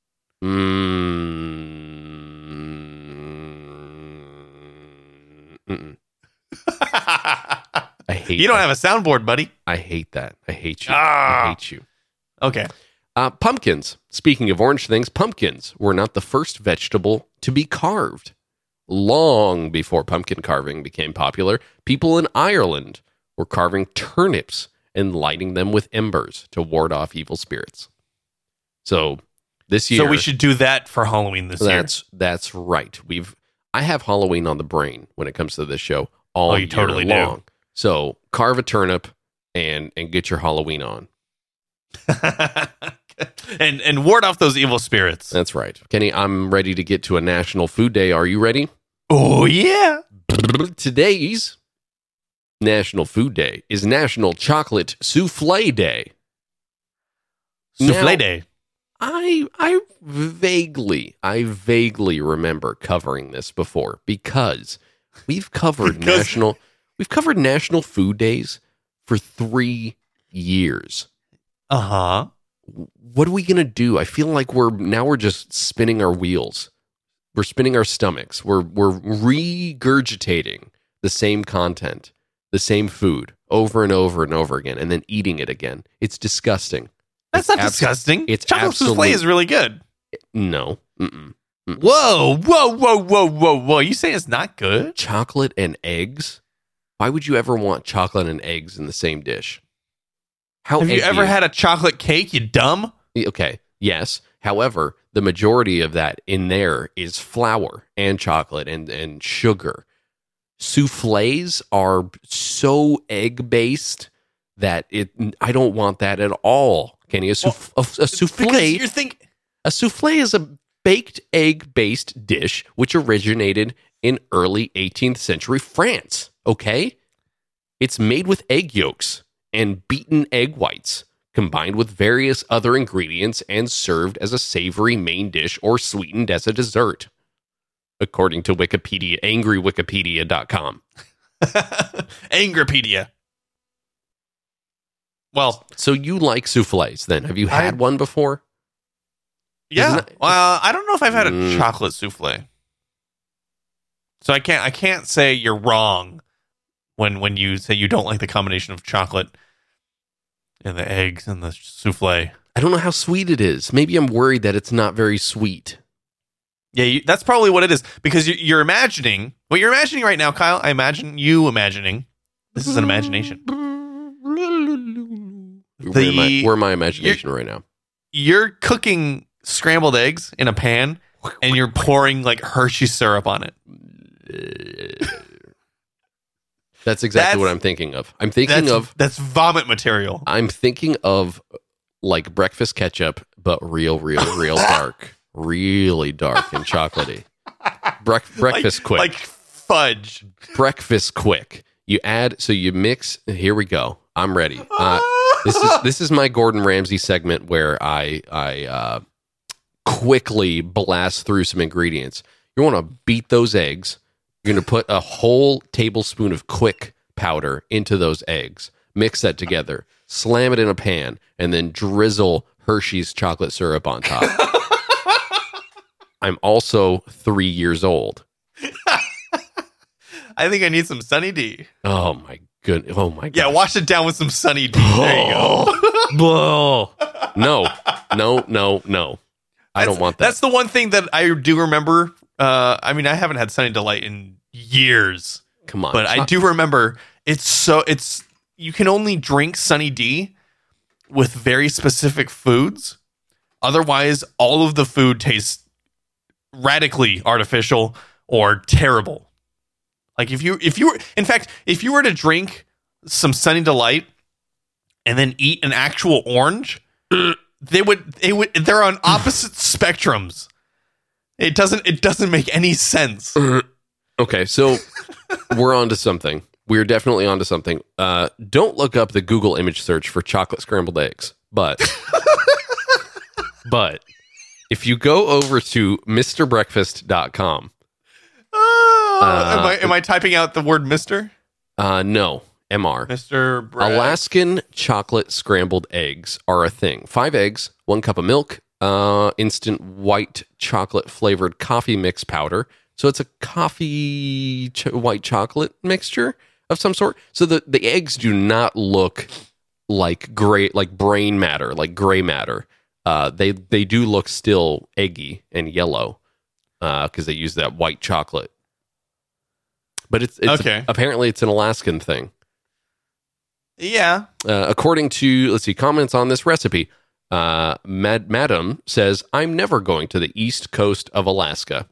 Mm-mm. I hate. You don't that. have a soundboard, buddy. I hate that. I hate you. Ah. I hate you. Okay. Pumpkins. Speaking of orange things, pumpkins were not the first vegetable to be carved. Long before pumpkin carving became popular, people in Ireland were carving turnips and lighting them with embers to ward off evil spirits. So this year, So we should do that for Halloween this year. that's right. I have Halloween on the brain when it comes to this show all Oh, you year totally do. long. So carve a turnip and get your Halloween on. and ward off those evil spirits. That's right. Kenny, I'm ready to get to a National Food Day. Are you ready? Oh, yeah. Today's National Food Day is National Chocolate Souffle Day. Souffle Now, Day. I vaguely remember covering this before because we've covered National Food Days for 3 years. Uh-huh. what are we going to do? I feel like we're just spinning our wheels. We're spinning our stomachs. We're regurgitating the same content, the same food over and over and over again, and then eating it again. It's disgusting. That's not disgusting. It's chocolate souffle is really good. No. Mm-mm. Mm-mm. Whoa. You say it's not good? Chocolate and eggs? Why would you ever want chocolate and eggs in the same dish? Have you ever had a chocolate cake, you dumb? Okay, yes. However, the majority of that in there is flour and chocolate and sugar. Soufflés are so egg-based that I don't want that at all, Kenny. A souffle... A souffle is a baked egg-based dish which originated in early 18th century France, okay? It's made with egg yolks and beaten egg whites, combined with various other ingredients and served as a savory main dish or sweetened as a dessert, according to Wikipedia, angrywikipedia.com. Angripedia. Well, so you like soufflés then? Have you had one before? Yeah. Well, I don't know if I've had a chocolate souffle. So I can't say you're wrong when you say you don't like the combination of chocolate and the eggs and the souffle. I don't know how sweet it is. Maybe I'm worried that it's not very sweet. Yeah, that's probably what it is. Because you're imagining... What you're imagining right now, Kyle, I imagine you imagining... This is an imagination. Where am I imagination right now? You're cooking scrambled eggs in a pan, and you're pouring like Hershey syrup on it. That's exactly what I'm thinking of. That's vomit material. I'm thinking of like breakfast ketchup, but real dark. Really dark and chocolatey. Breakfast quick. Like fudge. Breakfast quick. You mix. Here we go. I'm ready. This is my Gordon Ramsay segment where I quickly blast through some ingredients. You want to beat those eggs. You're going to put a whole tablespoon of quick powder into those eggs. Mix that together. Slam it in a pan, and then drizzle Hershey's chocolate syrup on top. I'm also 3 years old. I think I need some Sunny D. Oh my goodness. Oh my god. Yeah, wash it down with some Sunny D. There you go. No. I don't want that. That's the one thing that I do remember. I haven't had Sunny Delight in years. Come on. But I do remember you can only drink Sunny D with very specific foods. Otherwise, all of the food tastes radically artificial or terrible. Like if you were to drink some Sunny Delight and then eat an actual orange, they're on opposite spectrums. It doesn't make any sense. Okay, so we're on to something. We're definitely onto something. Don't look up the Google image search for chocolate scrambled eggs, but if you go over to MrBreakfast.com. Am I typing out the word Mr.? No, MR. Mr. Alaskan chocolate scrambled eggs are a thing. 5 eggs, 1 cup of milk, instant white chocolate flavored coffee mix powder. So it's a coffee white chocolate mixture of some sort. So the eggs do not look like brain matter, like gray matter. They do look still eggy and yellow because they use that white chocolate. But it's okay. Apparently it's an Alaskan thing. Yeah. According to, let's see, comments on this recipe, Madam says, I'm never going to the east coast of Alaska.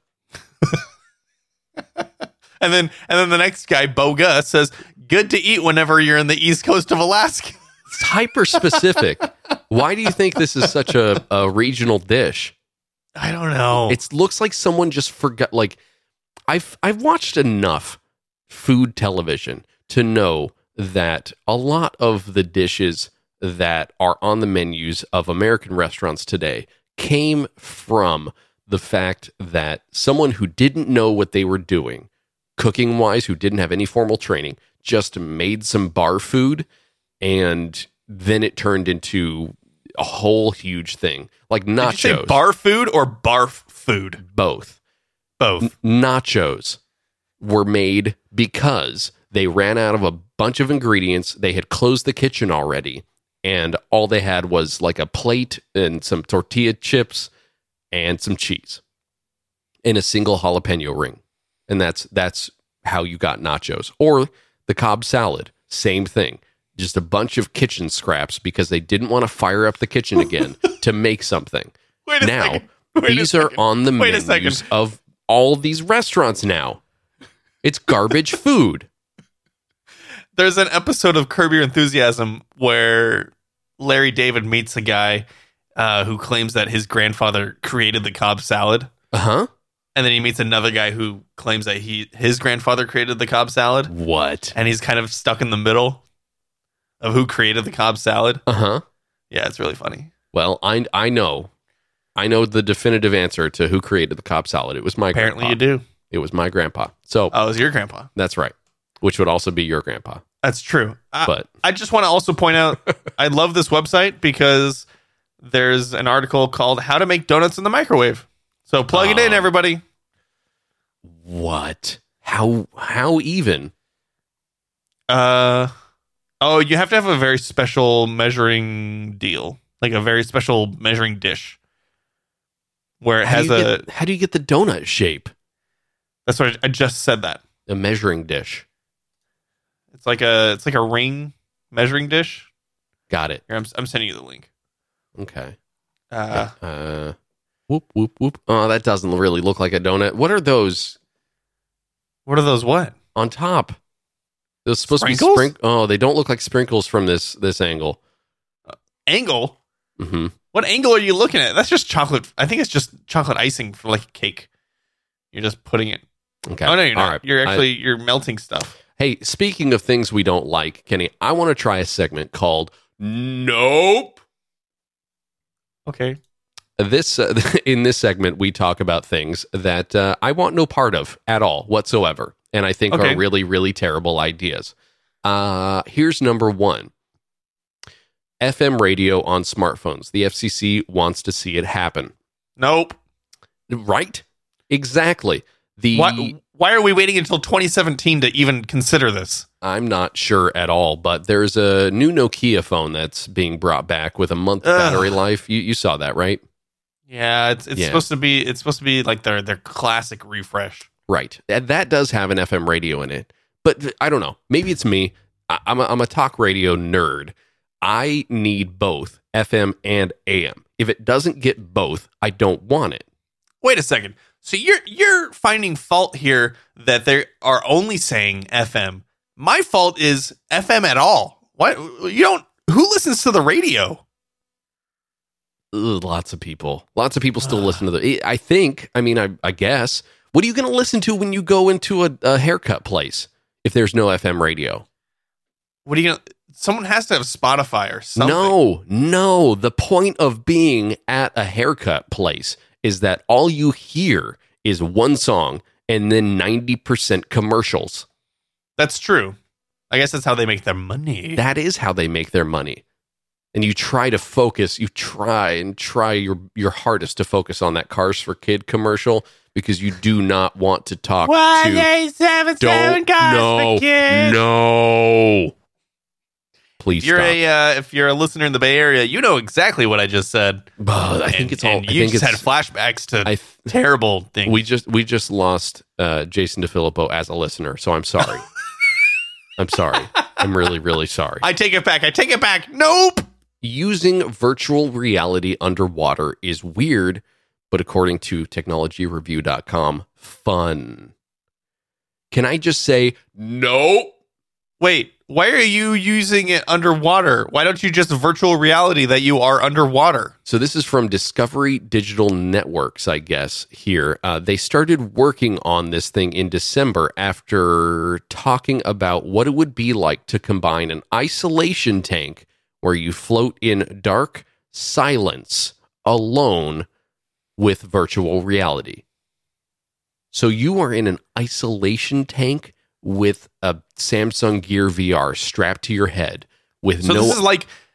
and then the next guy, Boga, says, good to eat whenever you're in the east coast of Alaska. It's hyper specific. Why do you think this is such a regional dish? I don't know. It looks like someone just forgot. Like I've watched enough food television to know that a lot of the dishes that are on the menus of American restaurants today came from the fact that someone who didn't know what they were doing, cooking wise, who didn't have any formal training, just made some bar food, and then it turned into a whole huge thing. Like nachos. Did you say bar food or barf food? Both. Both. Nachos were made because they ran out of a bunch of ingredients. They had closed the kitchen already, and all they had was like a plate and some tortilla chips and some cheese in a single jalapeno ring. And that's how you got nachos. Or the Cobb salad, same thing. Just a bunch of kitchen scraps because they didn't want to fire up the kitchen again to make something. These are on the menus of all of these restaurants now. It's garbage food. There's an episode of Curb Your Enthusiasm where Larry David meets a guy who claims that his grandfather created the Cobb salad. Uh-huh. And then he meets another guy who claims that his grandfather created the Cobb salad. What? And he's kind of stuck in the middle of who created the Cobb salad. Uh-huh. Yeah, it's really funny. Well, I know the definitive answer to who created the Cobb salad. It was my grandpa. Apparently you do. It was my grandpa. So, Oh, it was your grandpa. that's right. Which would also be your grandpa. That's true. But I just want to also point out, I love this website because there's an article called How to Make Donuts in the Microwave. So plug it in, everybody. what? How even? You have to have a very special measuring deal, like a very special measuring dish where it has How do you get the donut shape? that's what I just said that. A measuring dish. It's like a ring measuring dish. Got it. Here, I'm sending you the link. Okay. Uh, Whoop, whoop, whoop. Oh, that doesn't really look like a donut. What are those What are those? What? on top? Those supposed Sprinkles? to be Oh, they don't look like sprinkles from this angle. Angle? Mm-hmm. What angle are you looking at? That's just chocolate. I think it's just chocolate icing for like a cake. You're just putting it. Okay. Oh no, you're not. All right. You're melting stuff. Hey, speaking of things we don't like, Kenny, I want to try a segment called Nope. Okay. This in this segment, we talk about things that I want no part of at all whatsoever, and I think Okay. are really, really terrible ideas. Here's number one: FM radio on smartphones. The FCC wants to see it happen. Nope. Right? Exactly. Why are we waiting until 2017 to even consider this? I'm not sure at all, but there's a new Nokia phone that's being brought back with a month battery life. You saw that, right? Yeah, it's supposed to be like their classic refresh. Right. That does have an FM radio in it. But I don't know. Maybe it's me. I'm a talk radio nerd. I need both FM and AM. If it doesn't get both, I don't want it. Wait a second. So you're finding fault here that they are only saying FM. My fault is FM at all. What you don't? Who listens to the radio? Ugh, lots of people still listen to the. I guess. What are you going to listen to when you go into a haircut place if there's no FM radio? What are you gonna? Someone has to have Spotify or something. No. The point of being at a haircut place is that all you hear is one song and then 90% commercials. That's true. I guess that's how they make their money. That is how they make their money. And you try to focus, you try your hardest to focus on that Cars for Kid commercial because you do not want to talk to 1877 Cars for Kids. No. Please stop. If you're a listener in the Bay Area, you know exactly what I just said. I think it's all. And you just had flashbacks to terrible things. We just lost Jason DeFilippo as a listener, so I'm sorry. I'm sorry. I'm really, really sorry. I take it back. Nope. Using virtual reality underwater is weird, but according to technologyreview.com, fun. Can I just say no? Wait, why are you using it underwater? Why don't you just virtual reality that you are underwater? So this is from Discovery Digital Networks, I guess, here. They started working on this thing in December after talking about what it would be like to combine an isolation tank where you float in dark silence alone with virtual reality. So you are in an isolation tank with a Samsung Gear VR strapped to your head with So this is like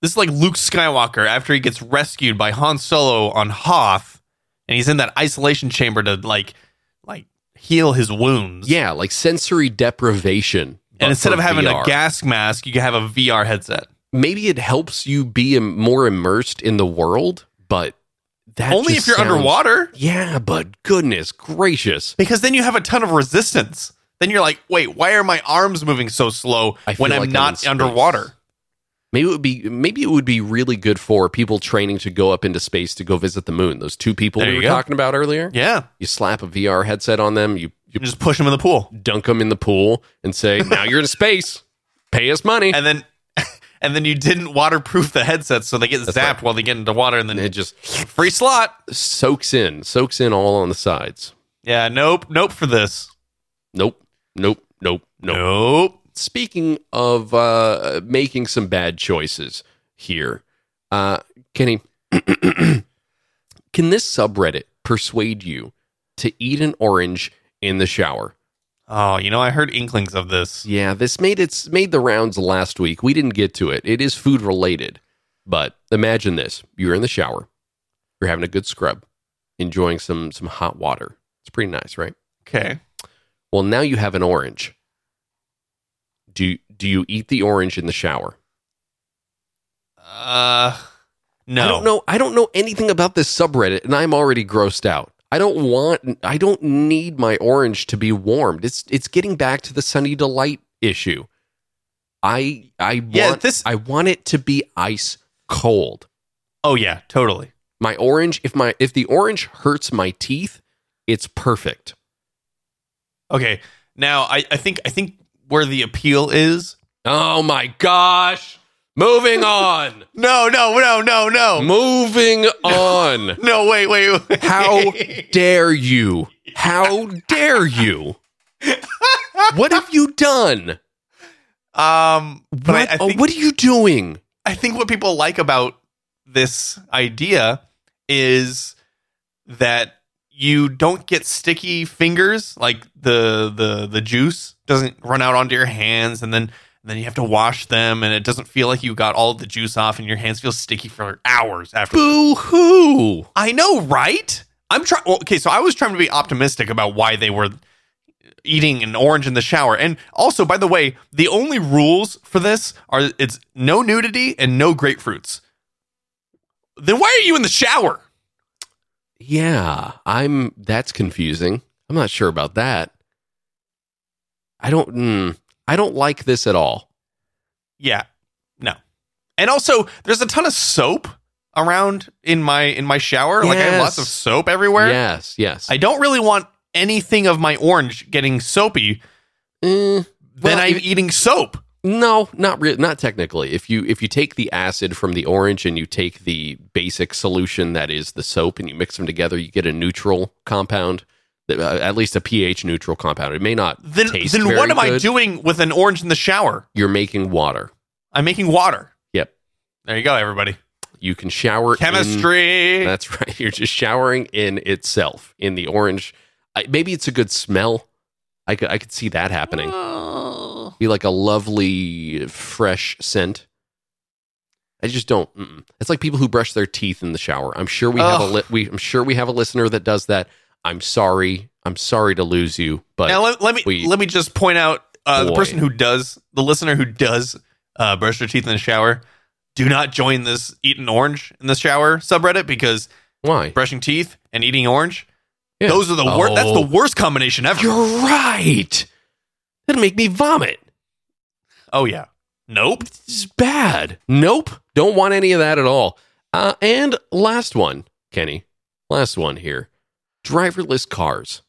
This is like Luke Skywalker after he gets rescued by Han Solo on Hoth, and he's in that isolation chamber to like heal his wounds. Yeah, like sensory deprivation. And instead of having VR. a gas mask, you can have a VR headset. Maybe it helps you be more immersed in the world, but that Only just if you're sounds- underwater. Yeah, but goodness gracious. Because then you have a ton of resistance. Then you're like, wait, why are my arms moving so slow I feel when I'm like I'm in not space. underwater? Maybe it would be really good for people training to go up into space to go visit the moon. Those two people There we you were go. talking about earlier. Yeah. You slap a VR headset on them, you You just push them in the pool. dunk them in the pool and say, "Now you're in space. Pay us money." And then you didn't waterproof the headsets, so they get zapped right. while they get into water, and then And it just free slot. soaks in all on the sides. Yeah, nope for this. Nope. Nope. Speaking of making some bad choices here, Kenny, can this subreddit persuade you to eat an orange in the shower? Oh, I heard inklings of this. Yeah, this made the rounds last week. We didn't get to it. It is food related, but imagine this: you're in the shower, you're having a good scrub, enjoying some hot water. It's pretty nice, right? Okay. Well, now you have an orange. Do you eat the orange in the shower? No. I don't know anything about this subreddit, and I'm already grossed out. I don't need my orange to be warmed. It's getting back to the Sunny Delight issue. I want it to be ice cold. Oh yeah, totally. My orange, if the orange hurts my teeth, it's perfect. Okay. Now I think where the appeal is. Oh my gosh. Moving on. No. Moving on. No, wait. How dare you? How dare you? What have you done? But I think what are you doing? I think what people like about this idea is that you don't get sticky fingers, like the juice doesn't run out onto your hands, and then you have to wash them, and it doesn't feel like you got all the juice off, and your hands feel sticky for hours after. Boo-hoo. I know, right? Okay, so I was trying to be optimistic about why they were eating an orange in the shower. And also, by the way, the only rules for this are it's no nudity and no grapefruits. Then why are you in the shower? Yeah, that's confusing. I'm not sure about that. I don't like this at all. Yeah. No. And also, there's a ton of soap around in my shower. Like I have lots of soap everywhere. Yes. I don't really want anything of my orange getting soapy. Then I'm eating soap. No, not technically. If you take the acid from the orange and you take the basic solution that is the soap and you mix them together, you get a neutral compound, at least a pH neutral compound. It may not taste Then very what am I good. doing with an orange in the shower? You're making water. I'm making water. Yep. There you go, everybody. You can shower Chemistry. That's right. You're just showering in itself, in the orange. Maybe it's a good smell. I could see that happening. Be like a lovely fresh scent. I just don't. It's like people who brush their teeth in the shower. I'm sure we have I'm sure we have a listener that does that. I'm sorry to lose you, but now let me just point out the listener who does brush their teeth in the shower. Do not join this eat an orange in the shower subreddit, because why? Brushing teeth and eating orange. Yeah. Those are the worst. That's the worst combination ever. You're right. That'll make me vomit. Oh yeah. Nope. It's bad. Nope. Don't want any of that at all. And last one, Kenny. Last one here. Driverless cars.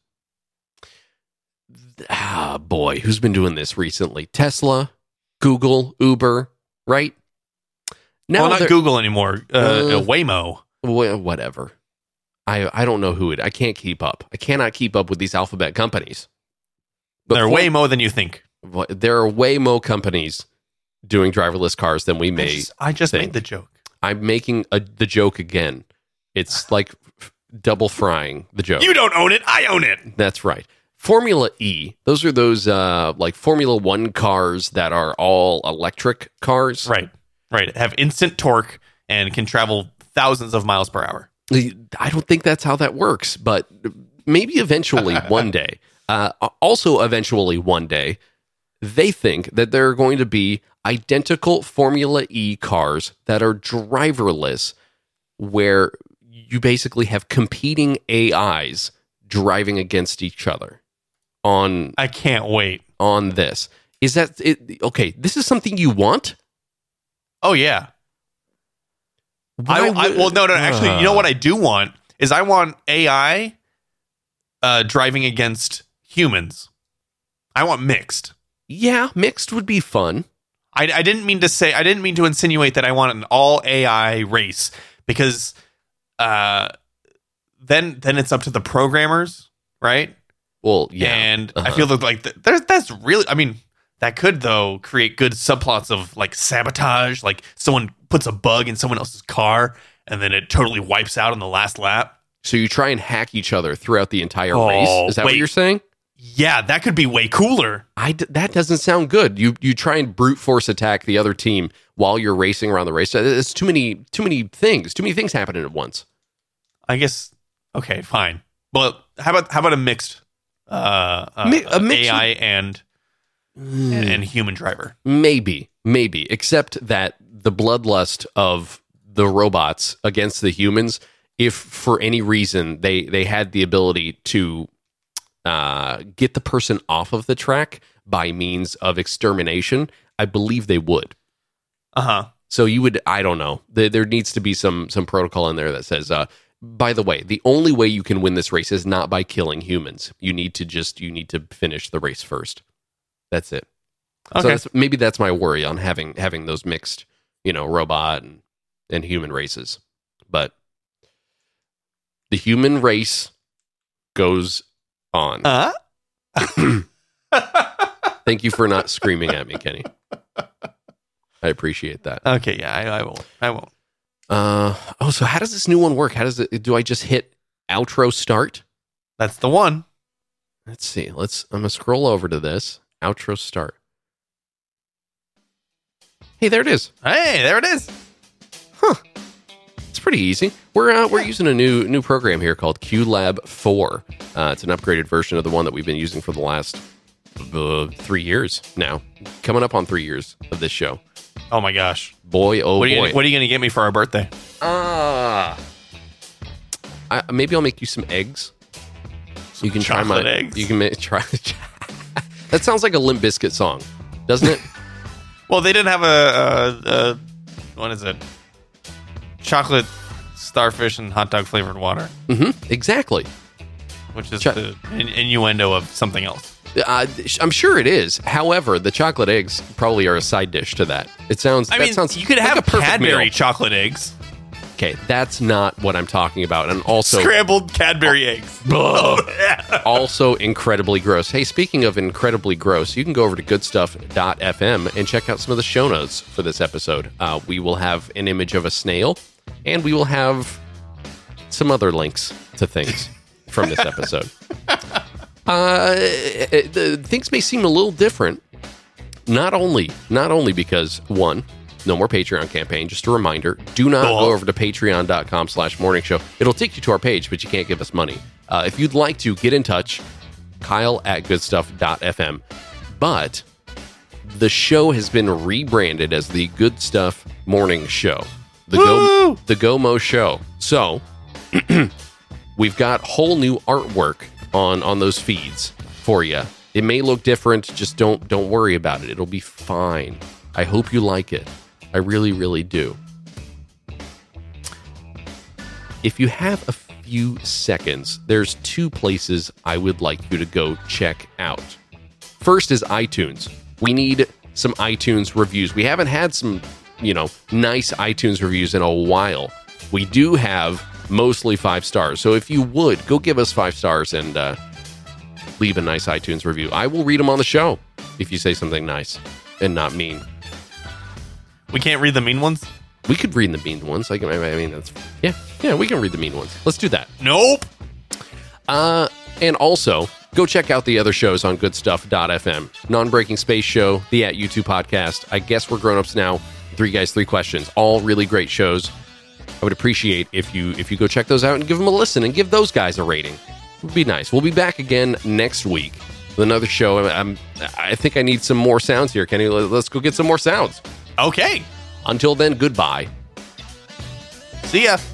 Boy, who's been doing this recently? Tesla, Google, Uber, right? Well, not Google anymore. Waymo. Whatever. I don't know who it. I can't keep up. I cannot keep up with these alphabet companies. But they're way more than you think. There are way more companies doing driverless cars than we may. I just made the joke. I'm making the joke again. It's like double frying the joke. You don't own it. I own it. That's right. Formula E. Those are those like Formula One cars that are all electric cars. Right. Right. Have instant torque and can travel thousands of miles per hour. I don't think that's how that works, but maybe eventually one day. Also, eventually one day, they think that there are going to be identical Formula E cars that are driverless, where you basically have competing AIs driving against each other on I can't wait. on this. Is that it? Okay, this is something you want? Oh, yeah. Well, no. Actually, you know what I do want is I want AI driving against humans. I want mixed. Yeah, mixed would be fun. I didn't mean to insinuate that I want an all AI race, because then it's up to the programmers, right? Well, yeah. And I feel that like that's really, I mean, that could though create good subplots of like sabotage, like someone puts a bug in someone else's car and then it totally wipes out on the last lap. So you try and hack each other throughout the entire race? Is that what you're saying? Yeah, that could be way cooler. That doesn't sound good. You try and brute force attack the other team while you're racing around the race. It's too many things. Too many things happening at once. I guess. Okay, fine. Well, how about a mixed, mixed AI and human driver? Maybe. Except that the bloodlust of the robots against the humans, if for any reason they had the ability to get the person off of the track by means of extermination, I believe they would. So you would, I don't know. There needs to be some protocol in there that says, by the way, the only way you can win this race is not by killing humans. You need to finish the race first. That's it. Okay. So maybe that's my worry on having those mixed, robot and human races. But the human race goes on. Thank you for not screaming at me, Kenny. I appreciate that. Okay, yeah, I won't. So how does this new one work? Do I just hit outro start? That's the one. Let's see. I'm gonna scroll over to this. Outro start. Hey, there it is. Hey, there it is. Huh. It's pretty easy. We're using a new program here called QLab 4. It's an upgraded version of the one that we've been using for the last 3 years now. Coming up on 3 years of this show. Oh my gosh. Boy, oh boy. What are you going to get me for our birthday? Maybe I'll make you some eggs. You can try chocolate eggs. You can try. That sounds like a Limp Bizkit song, doesn't it? Well, they didn't have a what is it? Chocolate starfish and hot dog flavored water. Mm-hmm. Exactly. Which is the innuendo of something else. I'm sure it is. However, the chocolate eggs probably are a side dish to that. It sounds. You could like have a perfect Cadbury meal. chocolate eggs. Okay, that's not what I'm talking about. And also Scrambled Cadbury eggs. Also incredibly gross. Hey, speaking of incredibly gross, you can go over to goodstuff.fm and check out some of the show notes for this episode. We will have an image of a snail, and we will have some other links to things from this episode. Things may seem a little different. Not only because, one, no more Patreon campaign. Just a reminder, do not go over to patreon.com/morning show. It'll take you to our page, but you can't give us money. If you'd like to, get in touch, Kyle@goodstuff.fm. But the show has been rebranded as the Good Stuff Morning Show. The GoMo Show. So, we've got whole new artwork on those feeds for you. It may look different. Just don't worry about it. It'll be fine. I hope you like it. I really, really do. If you have a few seconds, there's 2 places I would like you to go check out. First is iTunes. We need some iTunes reviews. We haven't had some, nice iTunes reviews in a while. We do have mostly 5 stars. So if you would, go give us 5 stars and leave a nice iTunes review. I will read them on the show if you say something nice and not mean. We can't read the mean ones? We could read the mean ones. I mean, that's... Yeah, we can read the mean ones. Let's do that. Nope. And also, go check out the other shows on goodstuff.fm. Non-Breaking Space Show, the @U2 podcast. I Guess We're Grown-Ups Now, Three Guys, Three Questions. All really great shows. I would appreciate if you go check those out and give them a listen and give those guys a rating. It would be nice. We'll be back again next week with another show. I think I need some more sounds here, Kenny. Let's go get some more sounds. Okay. Until then, goodbye. See ya.